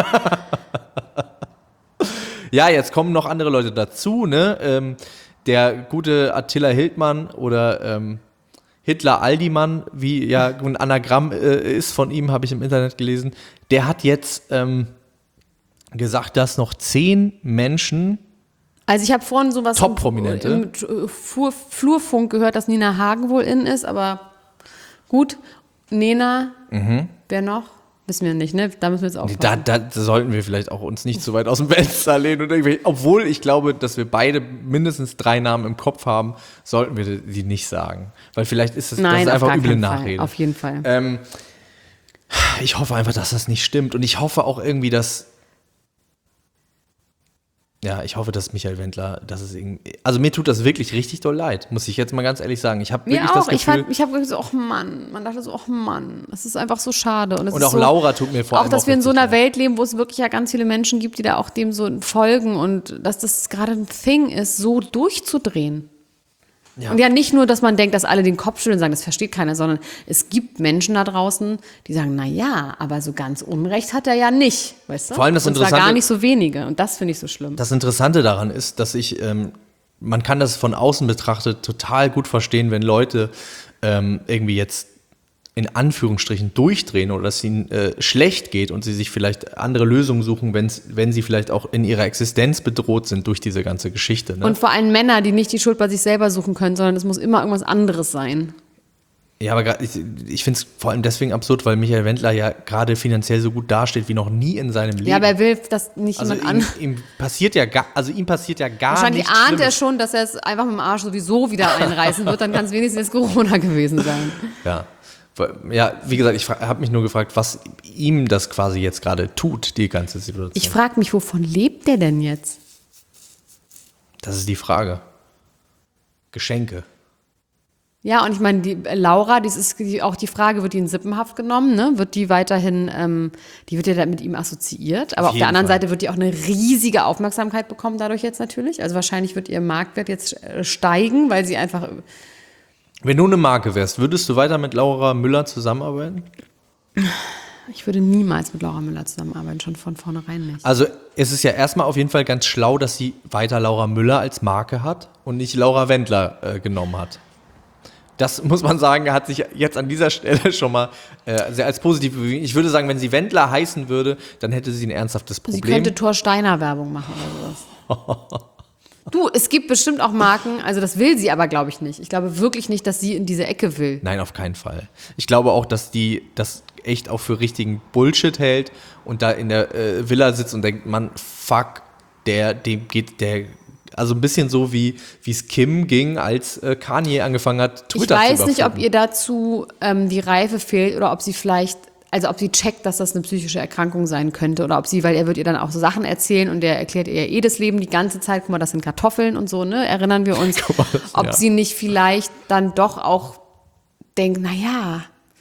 Ja, jetzt kommen noch andere Leute dazu, ne? Ähm, der gute Attila Hildmann oder ähm, Hitler Aldimann, wie ja ein Anagramm äh, ist von ihm, habe ich im Internet gelesen, der hat jetzt ähm, gesagt, dass noch zehn Menschen Also ich habe vorhin sowas Top-Prominente. im, im Flur, Flurfunk gehört, dass Nina Hagen wohl in ist, aber gut. Nena, Mhm. wer noch? Wissen wir nicht, ne? Da müssen wir jetzt aufpassen. Da, da sollten wir vielleicht auch uns nicht zu weit aus dem Fenster lehnen. Und irgendwie, obwohl ich glaube, dass wir beide mindestens drei Namen im Kopf haben, sollten wir die nicht sagen. Weil vielleicht ist es Nein, das ist auf einfach gar üble keinen Fall. Nachrede. Auf jeden Fall. Ähm, ich hoffe einfach, dass das nicht stimmt. Und ich hoffe auch irgendwie, dass Ja, ich hoffe, dass Michael Wendler, dass es irgendwie, also mir tut das wirklich richtig doll leid, muss ich jetzt mal ganz ehrlich sagen. Ich habe Mir wirklich auch. das Ich, Gefühl, fand, ich habe wirklich so, ach Mann, man dachte so, ach Mann, das ist einfach so schade. Und, es und ist auch so, Laura tut mir vor Auch, allem dass wir in so richtig einer leid. Welt leben, wo es wirklich ja ganz viele Menschen gibt, die da auch dem so folgen und dass das gerade ein Thing ist, so durchzudrehen. Ja. Und ja, nicht nur, dass man denkt, dass alle den Kopf schütteln und sagen, das versteht keiner, sondern es gibt Menschen da draußen, die sagen, na ja, aber so ganz Unrecht hat er ja nicht, weißt du? Vor allem das und zwar Interessante- gar nicht so wenige und das finde ich so schlimm. Das Interessante daran ist, dass ich, ähm, man kann das von außen betrachtet total gut verstehen, wenn Leute ähm, irgendwie jetzt in Anführungsstrichen durchdrehen oder dass es ihnen äh, schlecht geht und sie sich vielleicht andere Lösungen suchen, wenn's, wenn sie vielleicht auch in ihrer Existenz bedroht sind durch diese ganze Geschichte. Ne? Und vor allem Männer, die nicht die Schuld bei sich selber suchen können, sondern es muss immer irgendwas anderes sein. Ja, aber grad, ich, ich finde es vor allem deswegen absurd, weil Michael Wendler ja gerade finanziell so gut dasteht wie noch nie in seinem Leben. Ja, aber er will, dass nicht also jemand ihm, an. ihm passiert ja gar, also ihm passiert ja gar Wahrscheinlich nichts ahnt er Schlimmes. schon, dass er es einfach mit dem Arsch sowieso wieder einreißen wird, dann kann es wenigstens Corona gewesen sein. Ja. Ja, wie gesagt, ich habe mich nur gefragt, was ihm das quasi jetzt gerade tut, die ganze Situation. Ich frage mich, wovon lebt der denn jetzt? Das ist die Frage. Geschenke. Ja, und ich meine, die äh, Laura, das ist die, auch die Frage, wird die in Sippenhaft genommen, ne? Wird die weiterhin, ähm, die wird ja dann mit ihm assoziiert, aber Auf auf der jeden anderen Fall. Seite wird die auch eine riesige Aufmerksamkeit bekommen dadurch jetzt natürlich. Also wahrscheinlich wird ihr Marktwert jetzt äh, steigen, weil sie einfach, Wenn du eine Marke wärst, würdest du weiter mit Laura Müller zusammenarbeiten? ich würde niemals mit Laura Müller zusammenarbeiten, schon von vornherein nicht. Also es ist ja erstmal auf jeden Fall ganz schlau, dass sie weiter Laura Müller als Marke hat und nicht Laura Wendler äh, genommen hat. Das muss man sagen, hat sich jetzt an dieser Stelle schon mal äh, sehr als positiv bewiesen. Ich würde sagen, wenn sie Wendler heißen würde, dann hätte sie ein ernsthaftes Sie Problem. könnte Thor Steiner Werbung machen oder sowas. Du, es gibt bestimmt auch Marken, also das will sie aber, glaube ich, nicht. Ich glaube wirklich nicht, dass sie in diese Ecke will. Nein, auf keinen Fall. Ich glaube auch, dass die das echt auch für richtigen Bullshit hält und da in der äh, Villa sitzt und denkt, man, fuck, der, dem geht der, also ein bisschen so wie wie es Kim ging, als äh, Kanye angefangen hat, Twitter Ich zu weiß nicht, ob überfluten. ihr dazu ähm, die Reife fehlt oder ob sie vielleicht, also ob sie checkt, dass das eine psychische Erkrankung sein könnte oder ob sie, weil er wird ihr dann auch so Sachen erzählen und der erklärt ihr eh das Leben die ganze Zeit, guck mal, das sind Kartoffeln und so, ne, erinnern wir uns, Guck mal, das- ob ja. sie nicht vielleicht dann doch auch denkt, naja,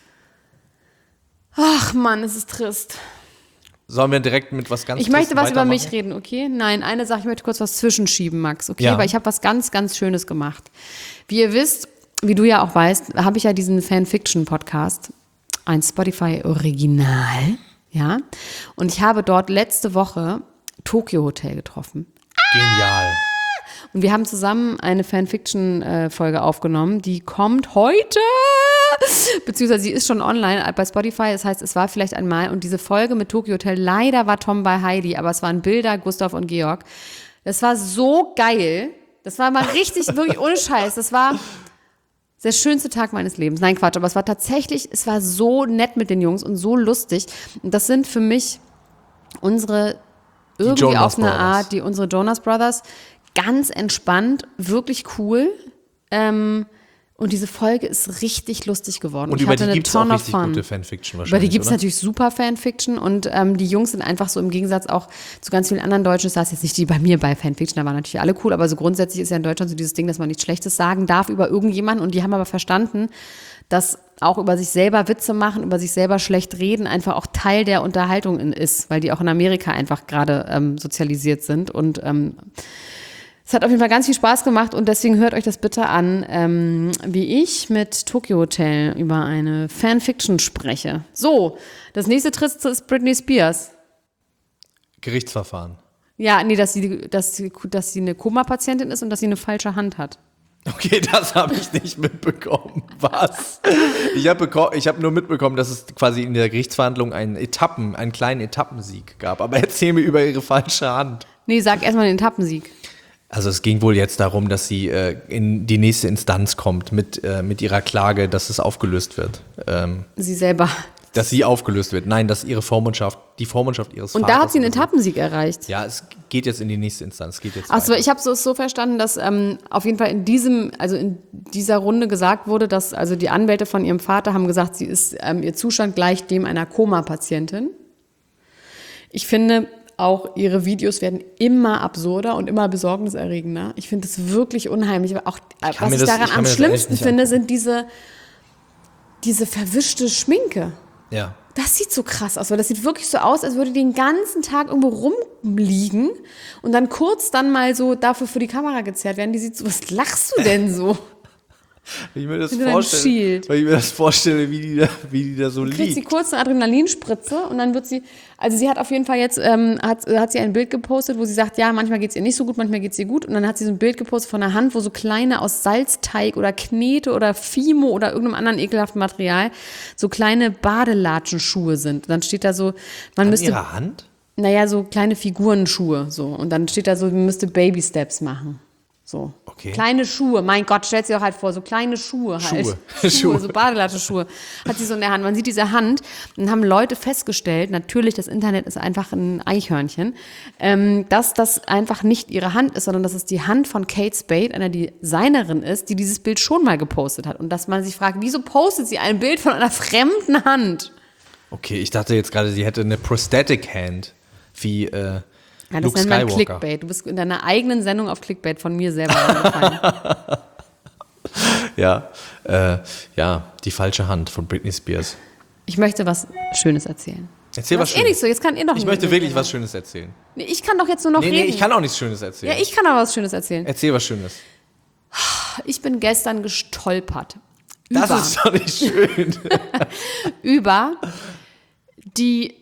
ach Mann, es ist trist. Sollen wir direkt mit was ganz Ich möchte Tristem was über mich weitermachen? reden, okay? Nein, eine Sache, ich möchte kurz was zwischenschieben, Max, okay? Ja. Weil ich habe was ganz, ganz Schönes gemacht. Wie ihr wisst, wie du ja auch weißt, habe ich ja diesen Fanfiction-Podcast, ein Spotify-Original, ja? Und ich habe dort letzte Woche Tokyo Hotel getroffen. Genial. Und wir haben zusammen eine Fanfiction-Folge aufgenommen, die kommt heute, beziehungsweise sie ist schon online bei Spotify. Das heißt, es war vielleicht einmal. Und diese Folge mit Tokyo Hotel, leider war Tom bei Heidi, aber es waren Bilder, Gustav und Georg. Das war so geil. Das war mal richtig, wirklich ohne Scheiß. Das war der schönste Tag meines Lebens. Nein, Quatsch, aber es war tatsächlich, es war so nett mit den Jungs und so lustig. Und das sind für mich unsere, irgendwie Jonas auf eine Brothers. Art, die unsere Jonas Brothers, ganz entspannt, wirklich cool. Ähm, und diese Folge ist richtig lustig geworden. Und Ich über hatte die eine gibt es auch ton of richtig fun. gute Fanfiction Über die wahrscheinlich, gibt es oder? natürlich super Fanfiction und ähm, die Jungs sind einfach so im Gegensatz auch zu ganz vielen anderen deutschen Stars, jetzt nicht die bei mir bei Fanfiction, da waren natürlich alle cool, aber so grundsätzlich ist ja in Deutschland so dieses Ding, dass man nichts Schlechtes sagen darf über irgendjemanden und die haben aber verstanden, dass auch über sich selber Witze machen, über sich selber schlecht reden, einfach auch Teil der Unterhaltung in- ist, weil die auch in Amerika einfach gerade ähm, sozialisiert sind und ähm, es hat auf jeden Fall ganz viel Spaß gemacht und deswegen hört euch das bitte an, ähm, wie ich mit Tokyo Hotel über eine Fanfiction spreche. So, das nächste Triste ist Britney Spears. Gerichtsverfahren. Ja, nee, dass sie, dass sie, dass sie eine Koma-Patientin ist und dass sie eine falsche Hand hat. Okay, das habe ich nicht mitbekommen. Was? Ich habe beko- ich hab nur mitbekommen, dass es quasi in der Gerichtsverhandlung einen Etappen, einen kleinen Etappensieg gab. Aber erzähl mir über ihre falsche Hand. Nee, sag erstmal den Etappensieg. Also es ging wohl jetzt darum, dass sie äh, in die nächste Instanz kommt mit, äh, mit ihrer Klage, dass es aufgelöst wird. Ähm, Sie selber. dass sie aufgelöst wird. Nein, dass ihre Vormundschaft, die Vormundschaft ihres Und Vaters. da hat sie einen oder so- Etappensieg erreicht. Ja, es geht jetzt in die nächste Instanz. Es geht jetzt Achso, weiter. ich habe es so verstanden, dass ähm, auf jeden Fall in diesem, also in dieser Runde gesagt wurde, dass also die Anwälte von ihrem Vater haben gesagt, sie ist ähm, ihr Zustand gleich dem einer Koma-Patientin. Ich finde, auch ihre Videos werden immer absurder und immer besorgniserregender. Ich finde es wirklich unheimlich. Aber auch, äh, kann was mir ich das- daran ich kann am mir das echt schlimmsten nicht finde, angucken. sind diese, diese verwischte Schminke. Ja. Das sieht so krass aus, weil das sieht wirklich so aus, als würde die den ganzen Tag irgendwo rumliegen und dann kurz dann mal so dafür für die Kamera gezerrt werden. Die sieht so, was lachst du denn so? Wenn ich mir das Hinter deinem vorstelle, Shield. weil ich mir das vorstelle, wie die da, wie die da so Kriegt sie liegt. kurz eine Adrenalinspritze und dann wird sie, also sie hat auf jeden Fall jetzt, ähm, hat, hat sie ein Bild gepostet, wo sie sagt, ja, manchmal geht's ihr nicht so gut, manchmal geht's ihr gut und dann hat sie so ein Bild gepostet von einer Hand, wo so kleine aus Salzteig oder Knete oder Fimo oder irgendeinem anderen ekelhaften Material so kleine Badelatschenschuhe sind. Und dann steht da so, man An müsste, ihrer Hand? naja, so kleine Figurenschuhe so und dann steht da so, man müsste Baby Steps machen. So. Okay. Kleine Schuhe, mein Gott, stellt sich doch halt vor, so kleine Schuhe halt. Schuhe. Schuhe, Schuhe. so Badelatschenschuhe. Hat sie so in der Hand. Man sieht diese Hand und haben Leute festgestellt, natürlich, das Internet ist einfach ein Eichhörnchen, ähm, dass das einfach nicht ihre Hand ist, sondern dass es die Hand von Kate Spade, einer Designerin ist, die dieses Bild schon mal gepostet hat. Und dass man sich fragt, wieso postet sie ein Bild von einer fremden Hand? Okay, ich dachte jetzt gerade, sie hätte eine Prosthetic Hand, wie äh, Ja, das Luke nennt man Skywalker. Clickbait. Du bist in deiner eigenen Sendung auf Clickbait von mir selber eingefallen. Ja, äh, ja, die falsche Hand von Britney Spears. Ich möchte was Schönes erzählen. Erzähl was Das ist eh nicht Schönes. so, jetzt kann ihr noch Ich nicht möchte reden. wirklich was Schönes erzählen. Nee, ich kann doch jetzt nur noch Nee, reden. nee, ich kann auch nichts Schönes erzählen. ja, ich kann aber was Schönes erzählen. Erzähl was Schönes. Ich bin gestern gestolpert. Das über, ist doch nicht schön. über die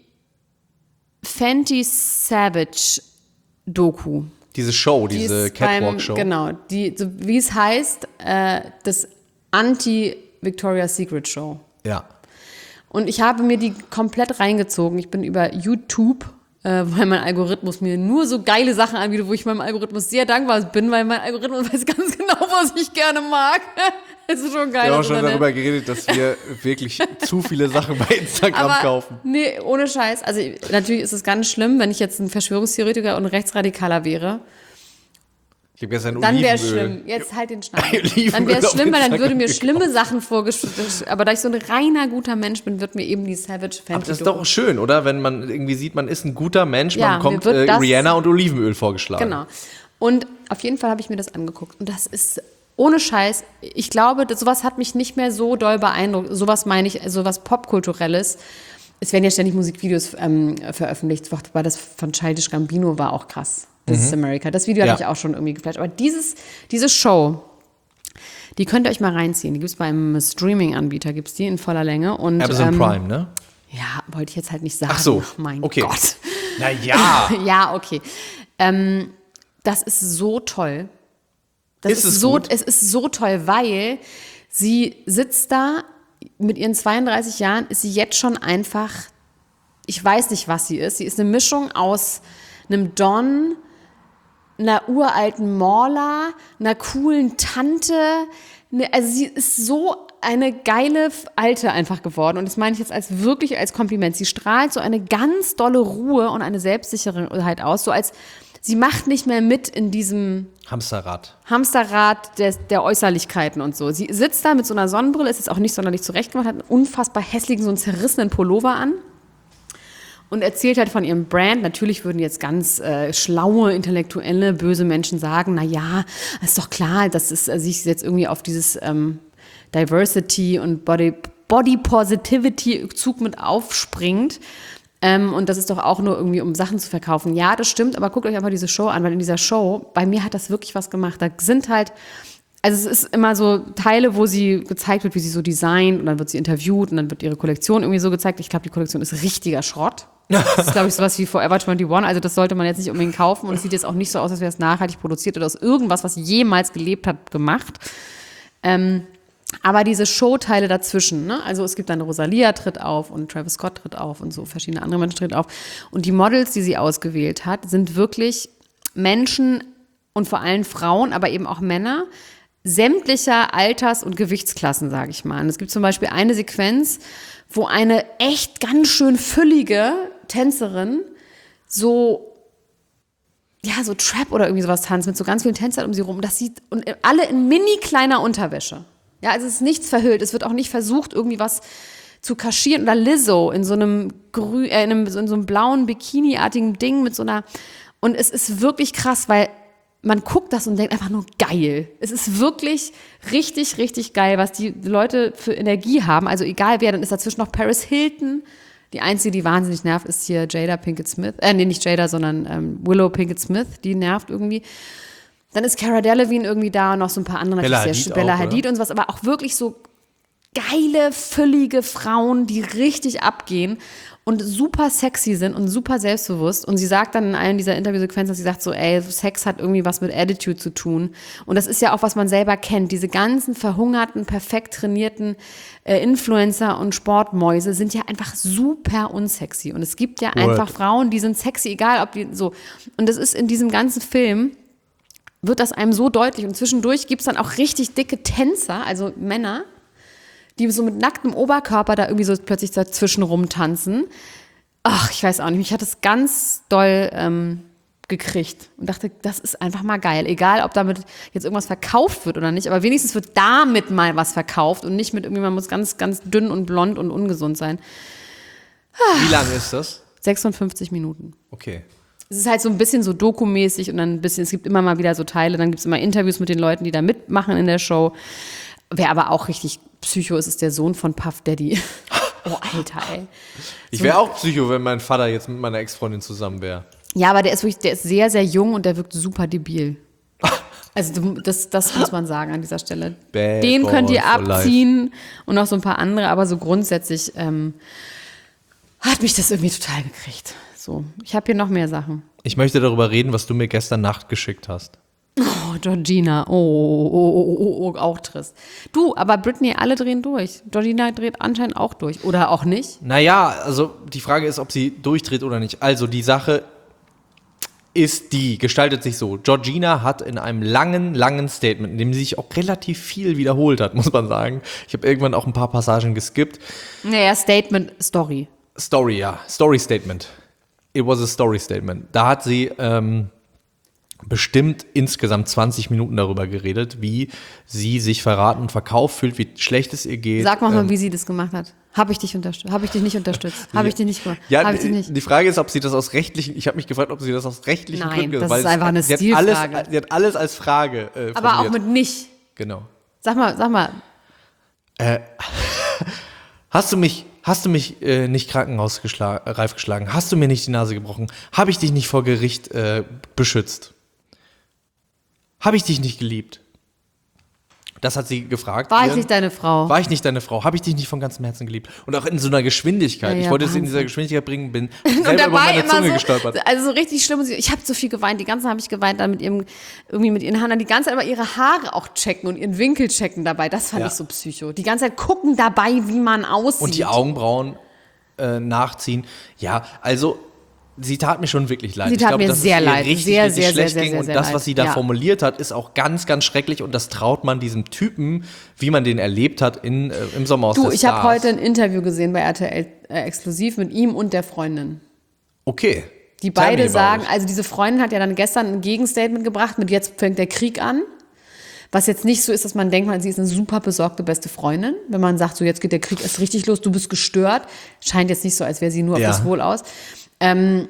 Fenty Savage Doku. Diese Show, Die diese ist beim- Catwalk-Show. Genau, die, so wie es heißt, äh, das Anti-Victoria's Secret Show. Ja. Und ich habe mir die komplett reingezogen. Ich bin über YouTube, äh, weil mein Algorithmus mir nur so geile Sachen anbietet, wo ich meinem Algorithmus sehr dankbar bin, weil mein Algorithmus weiß ganz genau, was ich gerne mag. Es ist schon geil. Wir haben auch das schon Internet. darüber geredet, dass wir wirklich zu viele Sachen bei Instagram Aber kaufen. nee, ohne Scheiß. Also natürlich ist es ganz schlimm, wenn ich jetzt ein Verschwörungstheoretiker und Rechtsradikaler wäre. Ich habe gestern Dann wäre es Olivenöl. schlimm. Jetzt halt den Schneid. Olivenöl Dann wäre es auf schlimm, weil dann Instagram würde mir gekauft. schlimme Sachen vorgeschlagen. Aber da ich so ein reiner, guter Mensch bin, wird mir eben die Savage Aber Fenty das ist doch schön, oder? Wenn man irgendwie sieht, man ist ein guter Mensch, Ja, man mir bekommt wird äh, das- Rihanna und Olivenöl vorgeschlagen. Genau. Und auf jeden Fall habe ich mir das angeguckt. Und das ist ohne Scheiß, ich glaube, das, sowas hat mich nicht mehr so doll beeindruckt. Sowas meine ich, sowas Popkulturelles. Es werden ja ständig Musikvideos ähm, veröffentlicht. War das von Childish Gambino war auch krass. This is America. Das Video Ja. hat mich auch schon irgendwie geflasht. Aber dieses, diese Show, die könnt ihr euch mal reinziehen. Die gibt es beim Streaming-Anbieter, gibt es die in voller Länge. Und, Amazon ähm, Prime, ne? Ja, wollte ich jetzt halt nicht sagen. Ach so, Mein okay. Gott. Naja. Ja, okay. Ähm, das ist so toll. Das Ist ist, es so, gut? es ist so toll, weil sie sitzt da mit ihren zweiunddreißig Jahren, ist sie jetzt schon einfach, ich weiß nicht, was sie ist. Sie ist eine Mischung aus einem Don, einer uralten Morla, einer coolen Tante. Ne, also sie ist so eine geile Alte einfach geworden. Und das meine ich jetzt als wirklich als Kompliment. Sie strahlt so eine ganz dolle Ruhe und eine Selbstsicherheit aus, so als sie macht nicht mehr mit in diesem Hamsterrad. Hamsterrad der, der Äußerlichkeiten und so. Sie sitzt da mit so einer Sonnenbrille, ist jetzt auch nicht sonderlich zurechtgemacht, hat einen unfassbar hässlichen, so einen zerrissenen Pullover an und erzählt halt von ihrem Brand. Natürlich würden jetzt ganz äh, schlaue, intellektuelle, böse Menschen sagen, na ja, ist doch klar, dass es äh, sich jetzt irgendwie auf dieses ähm, Diversity und Body, Body Positivity Zug mit aufspringt. Ähm, und das ist doch auch nur irgendwie, um Sachen zu verkaufen. Ja, das stimmt, aber guckt euch einfach diese Show an, weil in dieser Show, bei mir hat das wirklich was gemacht. Da sind halt, also es ist immer so Teile, wo sie gezeigt wird, wie sie so designt und dann wird sie interviewt und dann wird ihre Kollektion irgendwie so gezeigt. Ich glaube, die Kollektion ist richtiger Schrott. Das ist, glaube ich, sowas wie Forever einundzwanzig. Also das sollte man jetzt nicht unbedingt kaufen und es sieht jetzt auch nicht so aus, als wäre es nachhaltig produziert oder aus irgendwas, was jemals gelebt hat, gemacht. Ähm, Aber diese Showteile dazwischen, ne? Also es gibt dann Rosalia tritt auf und Travis Scott tritt auf und so verschiedene andere Menschen treten auf. Und die Models, die sie ausgewählt hat, sind wirklich Menschen und vor allem Frauen, aber eben auch Männer, sämtlicher Alters- und Gewichtsklassen, sage ich mal. Und es gibt zum Beispiel eine Sequenz, wo eine echt ganz schön füllige Tänzerin so ja, so Trap oder irgendwie sowas tanzt mit so ganz vielen Tänzern um sie rum. Das sieht, und alle in mini kleiner Unterwäsche. Ja, also es ist nichts verhüllt. Es wird auch nicht versucht, irgendwie was zu kaschieren. Oder Lizzo in so einem, grü äh, in, einem in so einem blauen Bikini-artigen Ding mit so einer. Und es ist wirklich krass, weil man guckt das und denkt einfach nur geil. Es ist wirklich richtig, richtig geil, was die Leute für Energie haben. Also egal wer, dann ist dazwischen noch Paris Hilton. Die einzige, die wahnsinnig nervt, ist hier Jada Pinkett Smith. Äh, nee, nicht Jada, sondern ähm, Willow Pinkett Smith. Die nervt irgendwie. Dann ist Cara Delevingne irgendwie da und noch so ein paar andere. Bella natürlich sehr, Hadid Bella auch, Hadid und sowas. Aber auch wirklich so geile, füllige Frauen, die richtig abgehen und super sexy sind und super selbstbewusst. Und sie sagt dann in einem dieser Interviewsequenzen, dass sie sagt so, ey, Sex hat irgendwie was mit Attitude zu tun. Und das ist ja auch, was man selber kennt. Diese ganzen verhungerten, perfekt trainierten äh, Influencer und Sportmäuse sind ja einfach super unsexy. Und es gibt ja Word. einfach Frauen, die sind sexy, egal ob die so. Und das ist in diesem ganzen Film, wird das einem so deutlich. Und zwischendurch gibt es dann auch richtig dicke Tänzer, also Männer, die so mit nacktem Oberkörper da irgendwie so plötzlich dazwischen rumtanzen. Ach, ich weiß auch nicht, mich hat das ganz doll ähm, gekriegt und dachte, das ist einfach mal geil. Egal, ob damit jetzt irgendwas verkauft wird oder nicht, aber wenigstens wird damit mal was verkauft und nicht mit irgendwie, man muss ganz, ganz dünn und blond und ungesund sein. Wie lange ist das? sechsundfünfzig Minuten. Okay. Es ist halt so ein bisschen so dokumäßig und dann ein bisschen, es gibt immer mal wieder so Teile, dann gibt es immer Interviews mit den Leuten, die da mitmachen in der Show. Wer aber auch richtig Psycho ist, ist der Sohn von Puff Daddy. Oh, Alter, ey. Ich wäre auch Psycho, wenn mein Vater jetzt mit meiner Ex-Freundin zusammen wäre. Ja, aber der ist wirklich, der ist sehr, sehr jung und der wirkt super debil. Also das, das muss man sagen an dieser Stelle. Bad Den könnt ihr boy for abziehen und noch so ein paar andere, aber so grundsätzlich ähm, hat mich das irgendwie total gekriegt. So, ich habe hier noch mehr Sachen. Ich möchte darüber reden, was du mir gestern Nacht geschickt hast. Oh, Georgina, oh, oh, oh, oh, oh, auch trist. Du, aber Britney, alle drehen durch. Georgina dreht anscheinend auch durch. Oder auch nicht. Naja, also die Frage ist, ob sie durchdreht oder nicht. Also die Sache ist die, gestaltet sich so. Georgina hat in einem langen, langen Statement, in dem sie sich auch relativ viel wiederholt hat, muss man sagen. Ich habe irgendwann auch ein paar Passagen geskippt. Naja, Statement, Story. Story, ja. Story Statement. It was a Story Statement. Da hat sie ähm, bestimmt insgesamt zwanzig Minuten darüber geredet, wie sie sich verraten und verkauft fühlt, wie schlecht es ihr geht. Sag mal, mal ähm, wie sie das gemacht hat. Habe ich dich unterstützt? Habe ich dich nicht unterstützt? Habe ich dich nicht gemacht? Ja, Hab ich dich nicht? die Frage ist, ob sie das aus rechtlichen, ich habe mich gefragt, ob sie das aus rechtlichen Nein, Gründen, das weil ist einfach eine sie hat Stilfrage. alles, sie hat alles als Frage äh, Aber auch formuliert. mit nicht. Genau. Sag mal, sag mal. Hast du mich, hast du mich äh, nicht krankenhausreif geschlagen? Hast du mir nicht die Nase gebrochen? Habe ich dich nicht vor Gericht äh, beschützt? Habe ich dich nicht geliebt? Das hat sie gefragt. War ich Ihren- nicht deine Frau? War ich nicht deine Frau? Habe ich dich nicht von ganzem Herzen geliebt? Und auch in so einer Geschwindigkeit. Ja, ja, ich wollte es in dieser Wahnsinn. Geschwindigkeit bringen, bin Und selber über meine Zunge so, gestolpert. also so richtig schlimm. Ich habe so viel geweint. Die ganze Zeit habe ich geweint, dann mit ihrem, irgendwie mit ihren Haaren. Die ganze Zeit aber ihre Haare auch checken und ihren Winkel checken dabei. Das fand Ja. ich so psycho. Die ganze Zeit gucken dabei, wie man aussieht. Und die Augenbrauen äh, nachziehen. Ja, also sie tat mir schon wirklich leid. Sie Ich tat glaube, mir dass es sehr ihr leid. richtig, Sehr, richtig sehr, schlecht sehr, ging. sehr, und sehr das, leid. was sie da Ja. formuliert hat, ist auch ganz, ganz schrecklich. Und das traut man diesem Typen, wie man den erlebt hat in, äh, im Sommerhaus Du, der ich habe Stars. heute ein Interview gesehen bei R T L äh, exklusiv mit ihm und der Freundin. Okay. Die Tell me beide about sagen, it. also diese Freundin hat ja dann gestern ein Gegenstatement gebracht mit jetzt fängt der Krieg an. Was jetzt nicht so ist, dass man denkt, man, sie ist eine super besorgte beste Freundin. Wenn man sagt, so jetzt geht der Krieg erst richtig los, du bist gestört. Scheint jetzt nicht so, als wäre sie nur auf Ja. das Wohl aus. Ähm,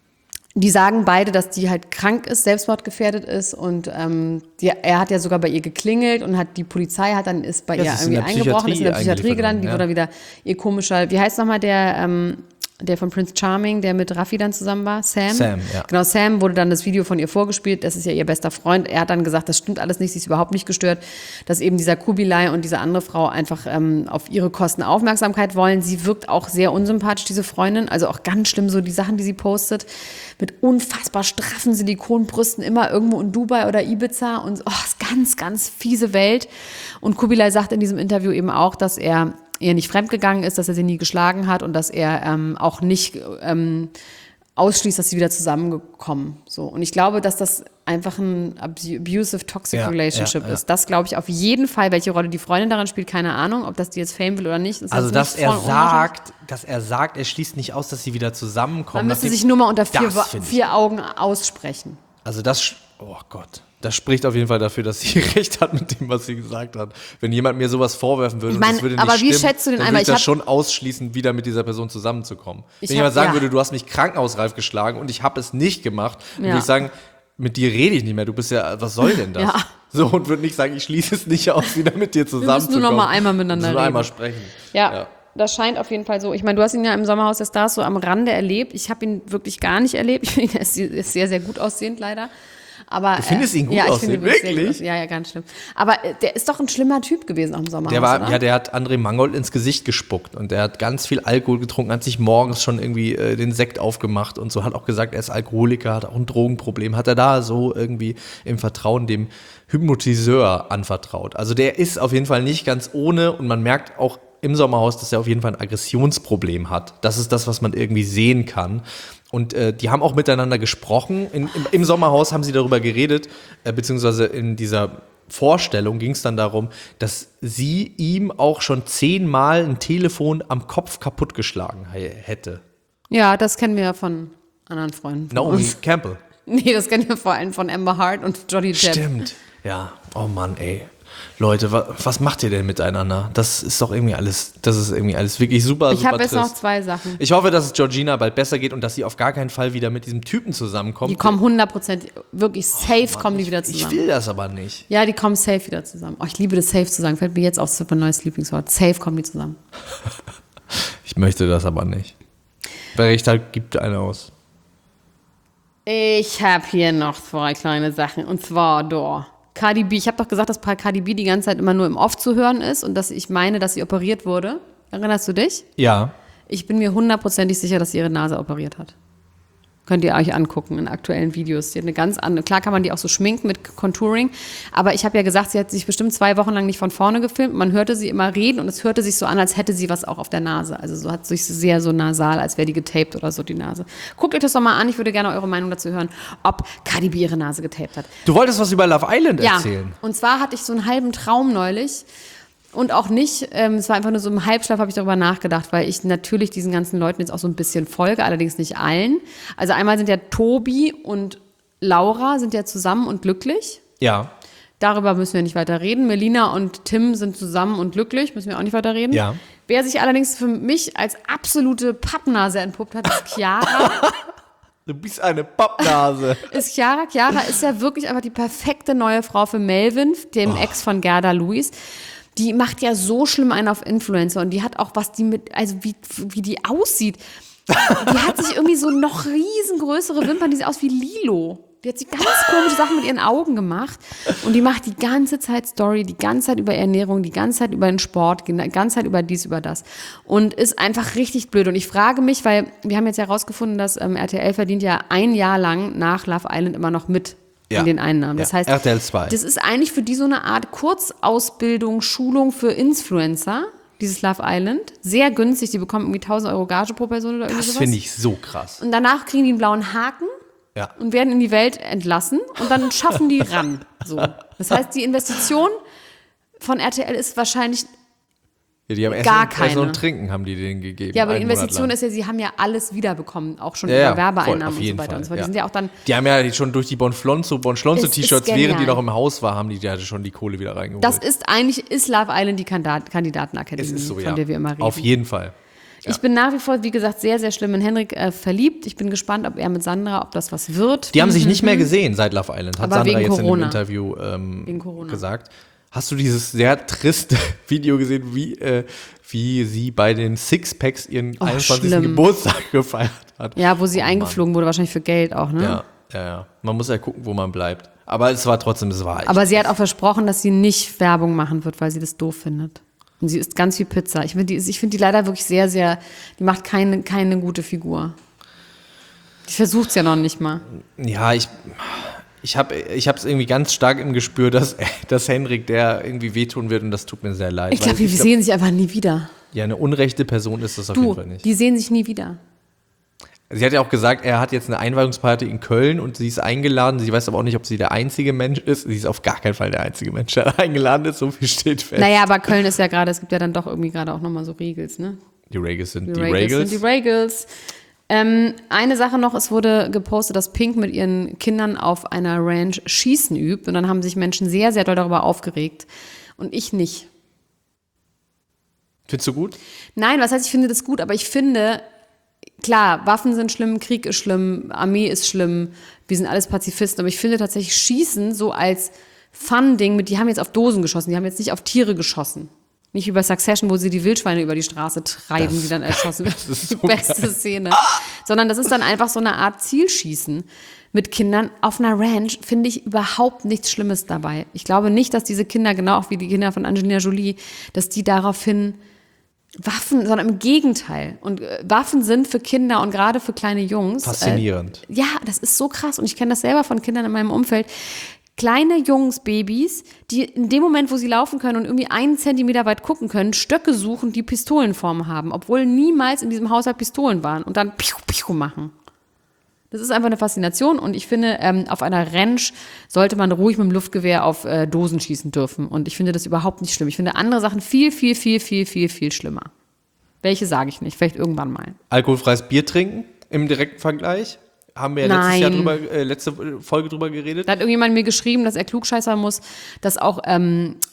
die sagen beide, dass die halt krank ist, selbstmordgefährdet ist und ähm, die, er hat ja sogar bei ihr geklingelt und hat die Polizei hat dann ist bei Ja, ihr sie ist in irgendwie der eingebrochen, ist in der Psychiatrie Psychiatrie gelandet, die eingeliefert wurde wieder ihr komischer, wie heißt nochmal der ähm, der von Prince Charming, der mit Raffi dann zusammen war, Sam. Sam, ja. Genau, Sam wurde dann das Video von ihr vorgespielt, das ist ja ihr bester Freund. Er hat dann gesagt, das stimmt alles nicht, sie ist überhaupt nicht gestört, dass eben dieser Kubilai und diese andere Frau einfach ähm, auf ihre Kosten Aufmerksamkeit wollen. Sie wirkt auch sehr unsympathisch, diese Freundin, also auch ganz schlimm so die Sachen, die sie postet, mit unfassbar straffen Silikonbrüsten, immer irgendwo in Dubai oder Ibiza und oh, ist ganz, ganz fiese Welt. Und Kubilai sagt in diesem Interview eben auch, dass er ihr nicht fremdgegangen ist, dass er sie nie geschlagen hat und dass er ähm, auch nicht ähm, ausschließt, dass sie wieder zusammengekommen. So. Und ich glaube, dass das einfach ein abusive, toxic Ja, relationship ja, ja. ist. Das glaube ich auf jeden Fall. Welche Rolle die Freundin daran spielt, keine Ahnung. Ob das die jetzt Fame will oder nicht. Ist Also, jetzt dass nicht er voll unwahrscheinlich. sagt, dass er sagt, er schließt nicht aus, dass sie wieder zusammenkommen. Man müsste nachdem- sich nur mal unter vier, Das Wa- finde ich- vier Augen aussprechen. Also das, sch- oh Gott, das spricht auf jeden Fall dafür, dass sie recht hat mit dem, was sie gesagt hat. Wenn jemand mir sowas vorwerfen würde, Ich und meine, das würde nicht aber wie stimmen, schätzt du den dann ein? würde Weil ich ich das hab- schon ausschließen, wieder mit dieser Person zusammenzukommen. Ich Wenn jemand hab- sagen ja. würde, du hast mich krankenhausreif geschlagen und ich habe es nicht gemacht, dann Ja. würde ich sagen, mit dir rede ich nicht mehr, du bist ja, was soll denn das? Ja. So, und würde nicht sagen, ich schließe es nicht aus, wieder mit dir müssen zusammenzukommen. nur noch mal einmal miteinander Wir müssen nur einmal reden. sprechen. Ja, Ja. das scheint auf jeden Fall so. Ich meine, du hast ihn ja im Sommerhaus der Stars so am Rande erlebt. Ich habe ihn wirklich gar nicht erlebt. Ich finde, er ist ist sehr, sehr gut aussehend leider. Aber, Du findest ihn gut ja, ich aussehend? finde ihn wirklich sehr Wirklich? gut aussehend. Ja, ja, ganz schlimm. Aber äh, der ist doch ein schlimmer Typ gewesen auch im Sommerhaus, Der war, oder? ja, der hat André Mangold ins Gesicht gespuckt und der hat ganz viel Alkohol getrunken, hat sich morgens schon irgendwie äh, den Sekt aufgemacht und so, hat auch gesagt, er ist Alkoholiker, hat auch ein Drogenproblem, hat er da so irgendwie im Vertrauen dem Hypnotiseur anvertraut. Also der ist auf jeden Fall nicht ganz ohne und man merkt auch im Sommerhaus, dass er auf jeden Fall ein Aggressionsproblem hat. Das ist das, was man irgendwie sehen kann. Und äh, die haben auch miteinander gesprochen. In, im, Im Sommerhaus haben sie darüber geredet, äh, beziehungsweise in dieser Vorstellung ging es dann darum, dass sie ihm auch schon zehnmal ein Telefon am Kopf kaputtgeschlagen he- hätte. Ja, das kennen wir ja von anderen Freunden. von Naomi uns. Campbell. Nee, das kennen wir vor allem von Amber Hart und Johnny Depp. Stimmt. Ja, oh Mann, ey. Leute, wa, was macht ihr denn miteinander? Das ist doch irgendwie alles, das ist irgendwie alles wirklich super, Ich super habe jetzt trist. noch zwei Sachen. Ich hoffe, dass es Georgina bald besser geht und dass sie auf gar keinen Fall wieder mit diesem Typen zusammenkommt. Die kommen hundert Prozent, wirklich safe Mann, kommen die ich, wieder Ich zusammen. will das aber nicht. Ja, die kommen safe wieder zusammen. Oh, ich liebe das safe zu sagen. Fällt mir jetzt auf, das wird mein neues Lieblingswort. Safe kommen die zusammen. Ich möchte das aber nicht. Wer recht hat, gibt eine aus. Ich habe hier noch zwei kleine Sachen. Und zwar da. Cardi B. Ich habe doch gesagt, dass Cardi B die ganze Zeit immer nur im Off zu hören ist und dass ich meine, dass sie operiert wurde. Erinnerst du dich? Ja. Ich bin mir hundertprozentig sicher, dass sie ihre Nase operiert hat. Könnt ihr euch angucken in aktuellen Videos. Die hat eine ganz andere, klar kann man die auch so schminken mit Contouring, aber ich habe ja gesagt, sie hat sich bestimmt zwei Wochen lang nicht von vorne gefilmt. Man hörte sie immer reden und es hörte sich so an, als hätte sie was auch auf der Nase. Also so hat sich sehr so nasal, als wäre die getaped oder so, die Nase. Guckt euch das doch mal an, ich würde gerne eure Meinung dazu hören, ob Cardi B ihre Nase getaped hat. Du wolltest was über Love Island Ja, erzählen. und zwar hatte ich so einen halben Traum neulich. Und auch nicht, ähm, es war einfach nur so im Halbschlaf, habe ich darüber nachgedacht, weil ich natürlich diesen ganzen Leuten jetzt auch so ein bisschen folge, allerdings nicht allen. Also einmal sind ja Tobi und Laura sind ja zusammen und glücklich. Ja. Darüber müssen wir nicht weiter reden. Melina und Tim sind zusammen und glücklich, müssen wir auch nicht weiter reden. Ja. Wer sich allerdings für mich als absolute Pappnase entpuppt hat, ist Chiara. Du bist eine Pappnase. ist Chiara. Chiara ist ja wirklich einfach die perfekte neue Frau für Melvin, dem Oh. Ex von Gerda Luis. Die macht ja so schlimm einen auf Influencer und die hat auch was, die mit, also wie, wie die aussieht. Die hat sich irgendwie so noch riesengrößere Wimpern, die sieht aus wie Lilo. Die hat sich ganz komische Sachen mit ihren Augen gemacht und die macht die ganze Zeit Story, die ganze Zeit über Ernährung, die ganze Zeit über den Sport, die ganze Zeit über dies, über das und ist einfach richtig blöd. Und ich frage mich, weil wir haben jetzt ja herausgefunden, dass ähm, R T L verdient ja ein Jahr lang nach Love Island immer noch mit Ja. an den Einnahmen. Das Ja. heißt, R T L zwei. das ist eigentlich für die so eine Art Kurzausbildung, Schulung für Influencer, dieses Love Island. Sehr günstig, die bekommen irgendwie tausend Euro Gage pro Person oder irgendwie Das sowas. finde ich so krass. Und danach kriegen die einen blauen Haken Ja. und werden in die Welt entlassen und dann schaffen die ran. So. Das heißt, die Investition von R T L ist wahrscheinlich, Ja, die haben Essen, Gar Essen keine. und Trinken haben die denen gegeben. ja, aber die einen Monat Investition lang. ist ja, sie haben ja alles wiederbekommen, auch schon Ja, über ja, voll, Werbeeinnahmen auf und so jeden weiter Fall, und so fort. ja. Die sind ja auch dann, Die haben ja schon durch die Bonflonzo, Bonschlonzo Es ist T-Shirts, während die genial. noch im Haus war, haben die ja schon die Kohle wieder reingeholt. das ist eigentlich, ist Love Island die Kandidat, Kandidatenakademie, es ist so, von ja. der wir immer reden. Auf jeden Fall. Ich bin nach wie vor, wie gesagt, sehr, sehr schlimm in Henrik äh, verliebt. Ich bin gespannt, ob er mit Sandra, ob das was wird. Die haben sich nicht mehr gesehen seit Love Island, hat Aber Sandra wegen jetzt in Corona. einem Interview ähm, Wegen Corona. gesagt. Hast du dieses sehr triste Video gesehen, wie, äh, wie sie bei den Sixpacks ihren Oh, einundzwanzigsten schlimm. Geburtstag gefeiert hat? Ja, wo sie Oh, eingeflogen wurde, wahrscheinlich für Geld auch, ne? Ja, ja, ja. Man muss ja gucken, wo man bleibt. Aber es war trotzdem, es war echt. Aber sie hat auch versprochen, dass sie nicht Werbung machen wird, weil sie das doof findet. Und sie isst ganz viel Pizza. Ich finde die, ich find die leider wirklich sehr, sehr, die macht keine, keine gute Figur. Die versucht es ja noch nicht mal. Ja, ich, ich habe ich es irgendwie ganz stark im Gespür, dass, dass Henrik der irgendwie wehtun wird und das tut mir sehr leid. Ich glaube, weil die sehen sich einfach nie wieder. Ja, eine unrechte Person ist das auf jeden Du, Fall nicht. die sehen sich nie wieder. Sie hat ja auch gesagt, er hat jetzt eine Einweihungsparty in Köln und sie ist eingeladen. Sie weiß aber auch nicht, ob sie der einzige Mensch ist. Sie ist auf gar keinen Fall der einzige Mensch, der eingeladen ist. So viel steht fest. Naja, aber Köln ist ja gerade, es gibt ja dann doch irgendwie gerade auch nochmal so Regels, ne? Die Regals sind die, Die Regals. Regals sind die Regals. Ähm, eine Sache noch, es wurde gepostet, dass Pink mit ihren Kindern auf einer Ranch Schießen übt. Und dann haben sich Menschen sehr, sehr doll darüber aufgeregt. Und ich nicht. Findest du gut? Nein, was heißt, ich finde das gut, aber ich finde, klar, Waffen sind schlimm, Krieg ist schlimm, Armee ist schlimm, wir sind alles Pazifisten, aber ich finde tatsächlich Schießen so als Fun-Ding, mit, die haben jetzt auf Dosen geschossen, die haben jetzt nicht auf Tiere geschossen. Nicht wie bei Succession, wo sie die Wildschweine über die Straße treiben, Das- die dann erschossen werden. das ist Die so beste geil. Szene. Sondern das ist dann einfach so eine Art Zielschießen mit Kindern auf einer Ranch, finde ich überhaupt nichts Schlimmes dabei. Ich glaube nicht, dass diese Kinder, genau auch wie die Kinder von Angelina Jolie, dass die daraufhin Waffen, sondern im Gegenteil. Und äh, Waffen sind für Kinder und gerade für kleine Jungs. Faszinierend. Äh, ja, das ist so krass. Und ich kenne das selber von Kindern in meinem Umfeld. Kleine Jungs, Babys, die in dem Moment, wo sie laufen können und irgendwie einen Zentimeter weit gucken können, Stöcke suchen, die Pistolenform haben, obwohl niemals in diesem Haushalt Pistolen waren und dann piu, piu machen. Das ist einfach eine Faszination und ich finde, ähm, auf einer Ranch sollte man ruhig mit dem Luftgewehr auf äh, Dosen schießen dürfen. Und ich finde das überhaupt nicht schlimm. Ich finde andere Sachen viel, viel, viel, viel, viel, viel schlimmer. Welche sage ich nicht, vielleicht irgendwann mal. Alkoholfreies Bier trinken im direkten Vergleich? Haben wir ja letztes Nein. Jahr drüber, äh, letzte Folge drüber geredet. Da hat irgendjemand mir geschrieben, dass er klugscheißern muss, dass auch ähm,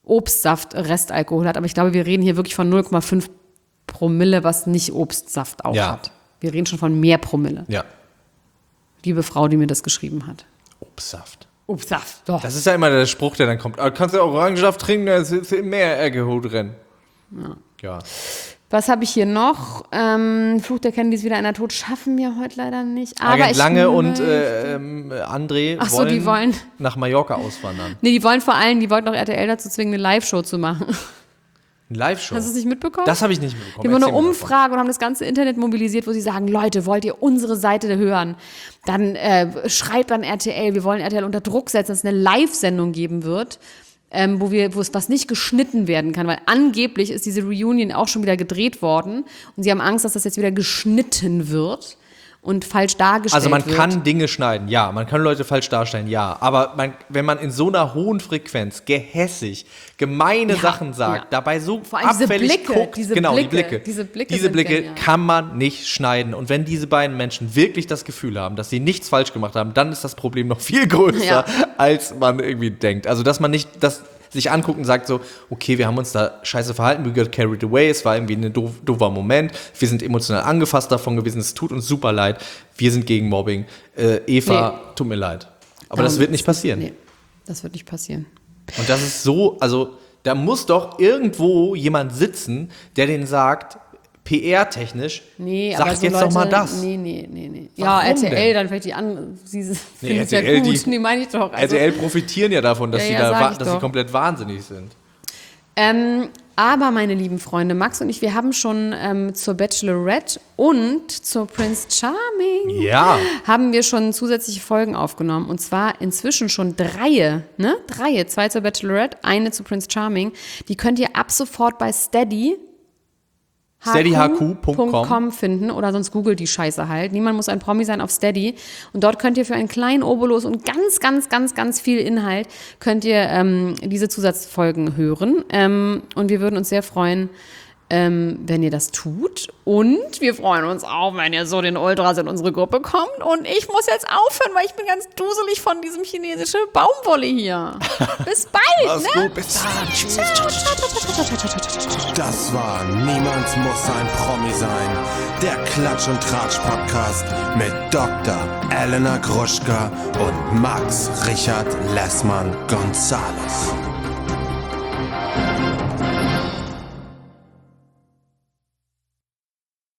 Obstsaft Restalkohol hat. Aber ich glaube, wir reden hier wirklich von null Komma fünf Promille, was nicht Obstsaft auch Ja. hat. Wir reden schon von mehr Promille. Ja. Liebe Frau, die mir das geschrieben hat. Obstsaft. Obstsaft, doch. Das ist ja immer der Spruch, der dann kommt. Ah, kannst du Orangensaft trinken, da ist mehr Alkohol drin. Ja. Ja. Was habe ich hier noch? Ähm, Fluch der Kennedy ist wieder einer tot. Schaffen wir heute leider nicht. Aber Agent ich Lange und möchte- äh, ähm, André Ach so, wollen, die wollen- nach Mallorca auswandern. Nee, die wollen vor allem, die wollten doch R T L dazu zwingen, eine Live-Show zu machen. Eine Live-Show. Hast du es nicht mitbekommen? Das habe ich nicht mitbekommen. Die haben eine Erzähl mir davon. Umfrage und haben das ganze Internet mobilisiert, wo sie sagen, Leute, wollt ihr unsere Seite hören? Dann äh, schreibt an R T L, wir wollen R T L unter Druck setzen, dass es eine Live-Sendung geben wird, ähm, wo wir, wo es was nicht geschnitten werden kann, weil angeblich ist diese Reunion auch schon wieder gedreht worden und sie haben Angst, dass das jetzt wieder geschnitten wird und falsch dargestellt Also man wird. kann Dinge schneiden, ja. Man kann Leute falsch darstellen, ja. Aber man, wenn man in so einer hohen Frequenz gehässig, gemeine Ja, Sachen sagt, ja. dabei so Vor allem diese abfällig Blicke, guckt, diese genau, Blicke, die Blicke. diese Blicke diese sind Blicke genial. kann man nicht schneiden. Und wenn diese beiden Menschen wirklich das Gefühl haben, dass sie nichts falsch gemacht haben, dann ist das Problem noch viel größer, Ja. als man irgendwie denkt. Also dass man nicht das sich anguckt und sagt so, okay, wir haben uns da scheiße verhalten, we got carried away, es war irgendwie ein doof, doofer Moment, wir sind emotional angefasst davon gewesen, es tut uns super leid, wir sind gegen Mobbing. Äh, Eva, Nee. tut mir leid. Aber Darum das wird nicht ist- passieren. Nee, das wird nicht passieren. Und das ist so, also da muss doch irgendwo jemand sitzen, der denen sagt, P R-technisch, Nee, sagt aber so jetzt Leute, doch mal das. Nee, nee, nee, nee. Warum Ja, R T L, denn? dann vielleicht die anderen, sie Nee, finden es ja R T L, gut. die- Nee, meine ich doch. Also, R T L profitieren ja davon, dass, Ja, sie, ja, da, sag wa- ich dass sie doch. komplett wahnsinnig sind. Ähm, aber meine lieben Freunde, Max und ich, wir haben schon ähm, zur Bachelorette und zur Prince Charming Ja. haben wir schon zusätzliche Folgen aufgenommen. Und zwar inzwischen schon drei, ne? Drei. Zwei zur Bachelorette, eine zu Prince Charming. Die könnt ihr ab sofort bei Steady steady h q punkt com finden oder sonst googelt die Scheiße halt. Niemand muss ein Promi sein auf Steady. Und dort könnt ihr für einen kleinen Obolus und ganz, ganz, ganz, ganz viel Inhalt könnt ihr ähm, diese Zusatzfolgen hören. Ähm, und wir würden uns sehr freuen, ähm, wenn ihr das tut. Und wir freuen uns auch, wenn ihr so den Ultras in unsere Gruppe kommt. Und ich muss jetzt aufhören, weil ich bin ganz duselig von diesem chinesischen Baumwolle hier. Bis bald, Mach's ne? gut, bis dann. Das war Niemand muss ein Promi sein. Der Klatsch und Tratsch Podcast mit Doktor Elena Gruschka und Max Richard Lessmann Gonzales.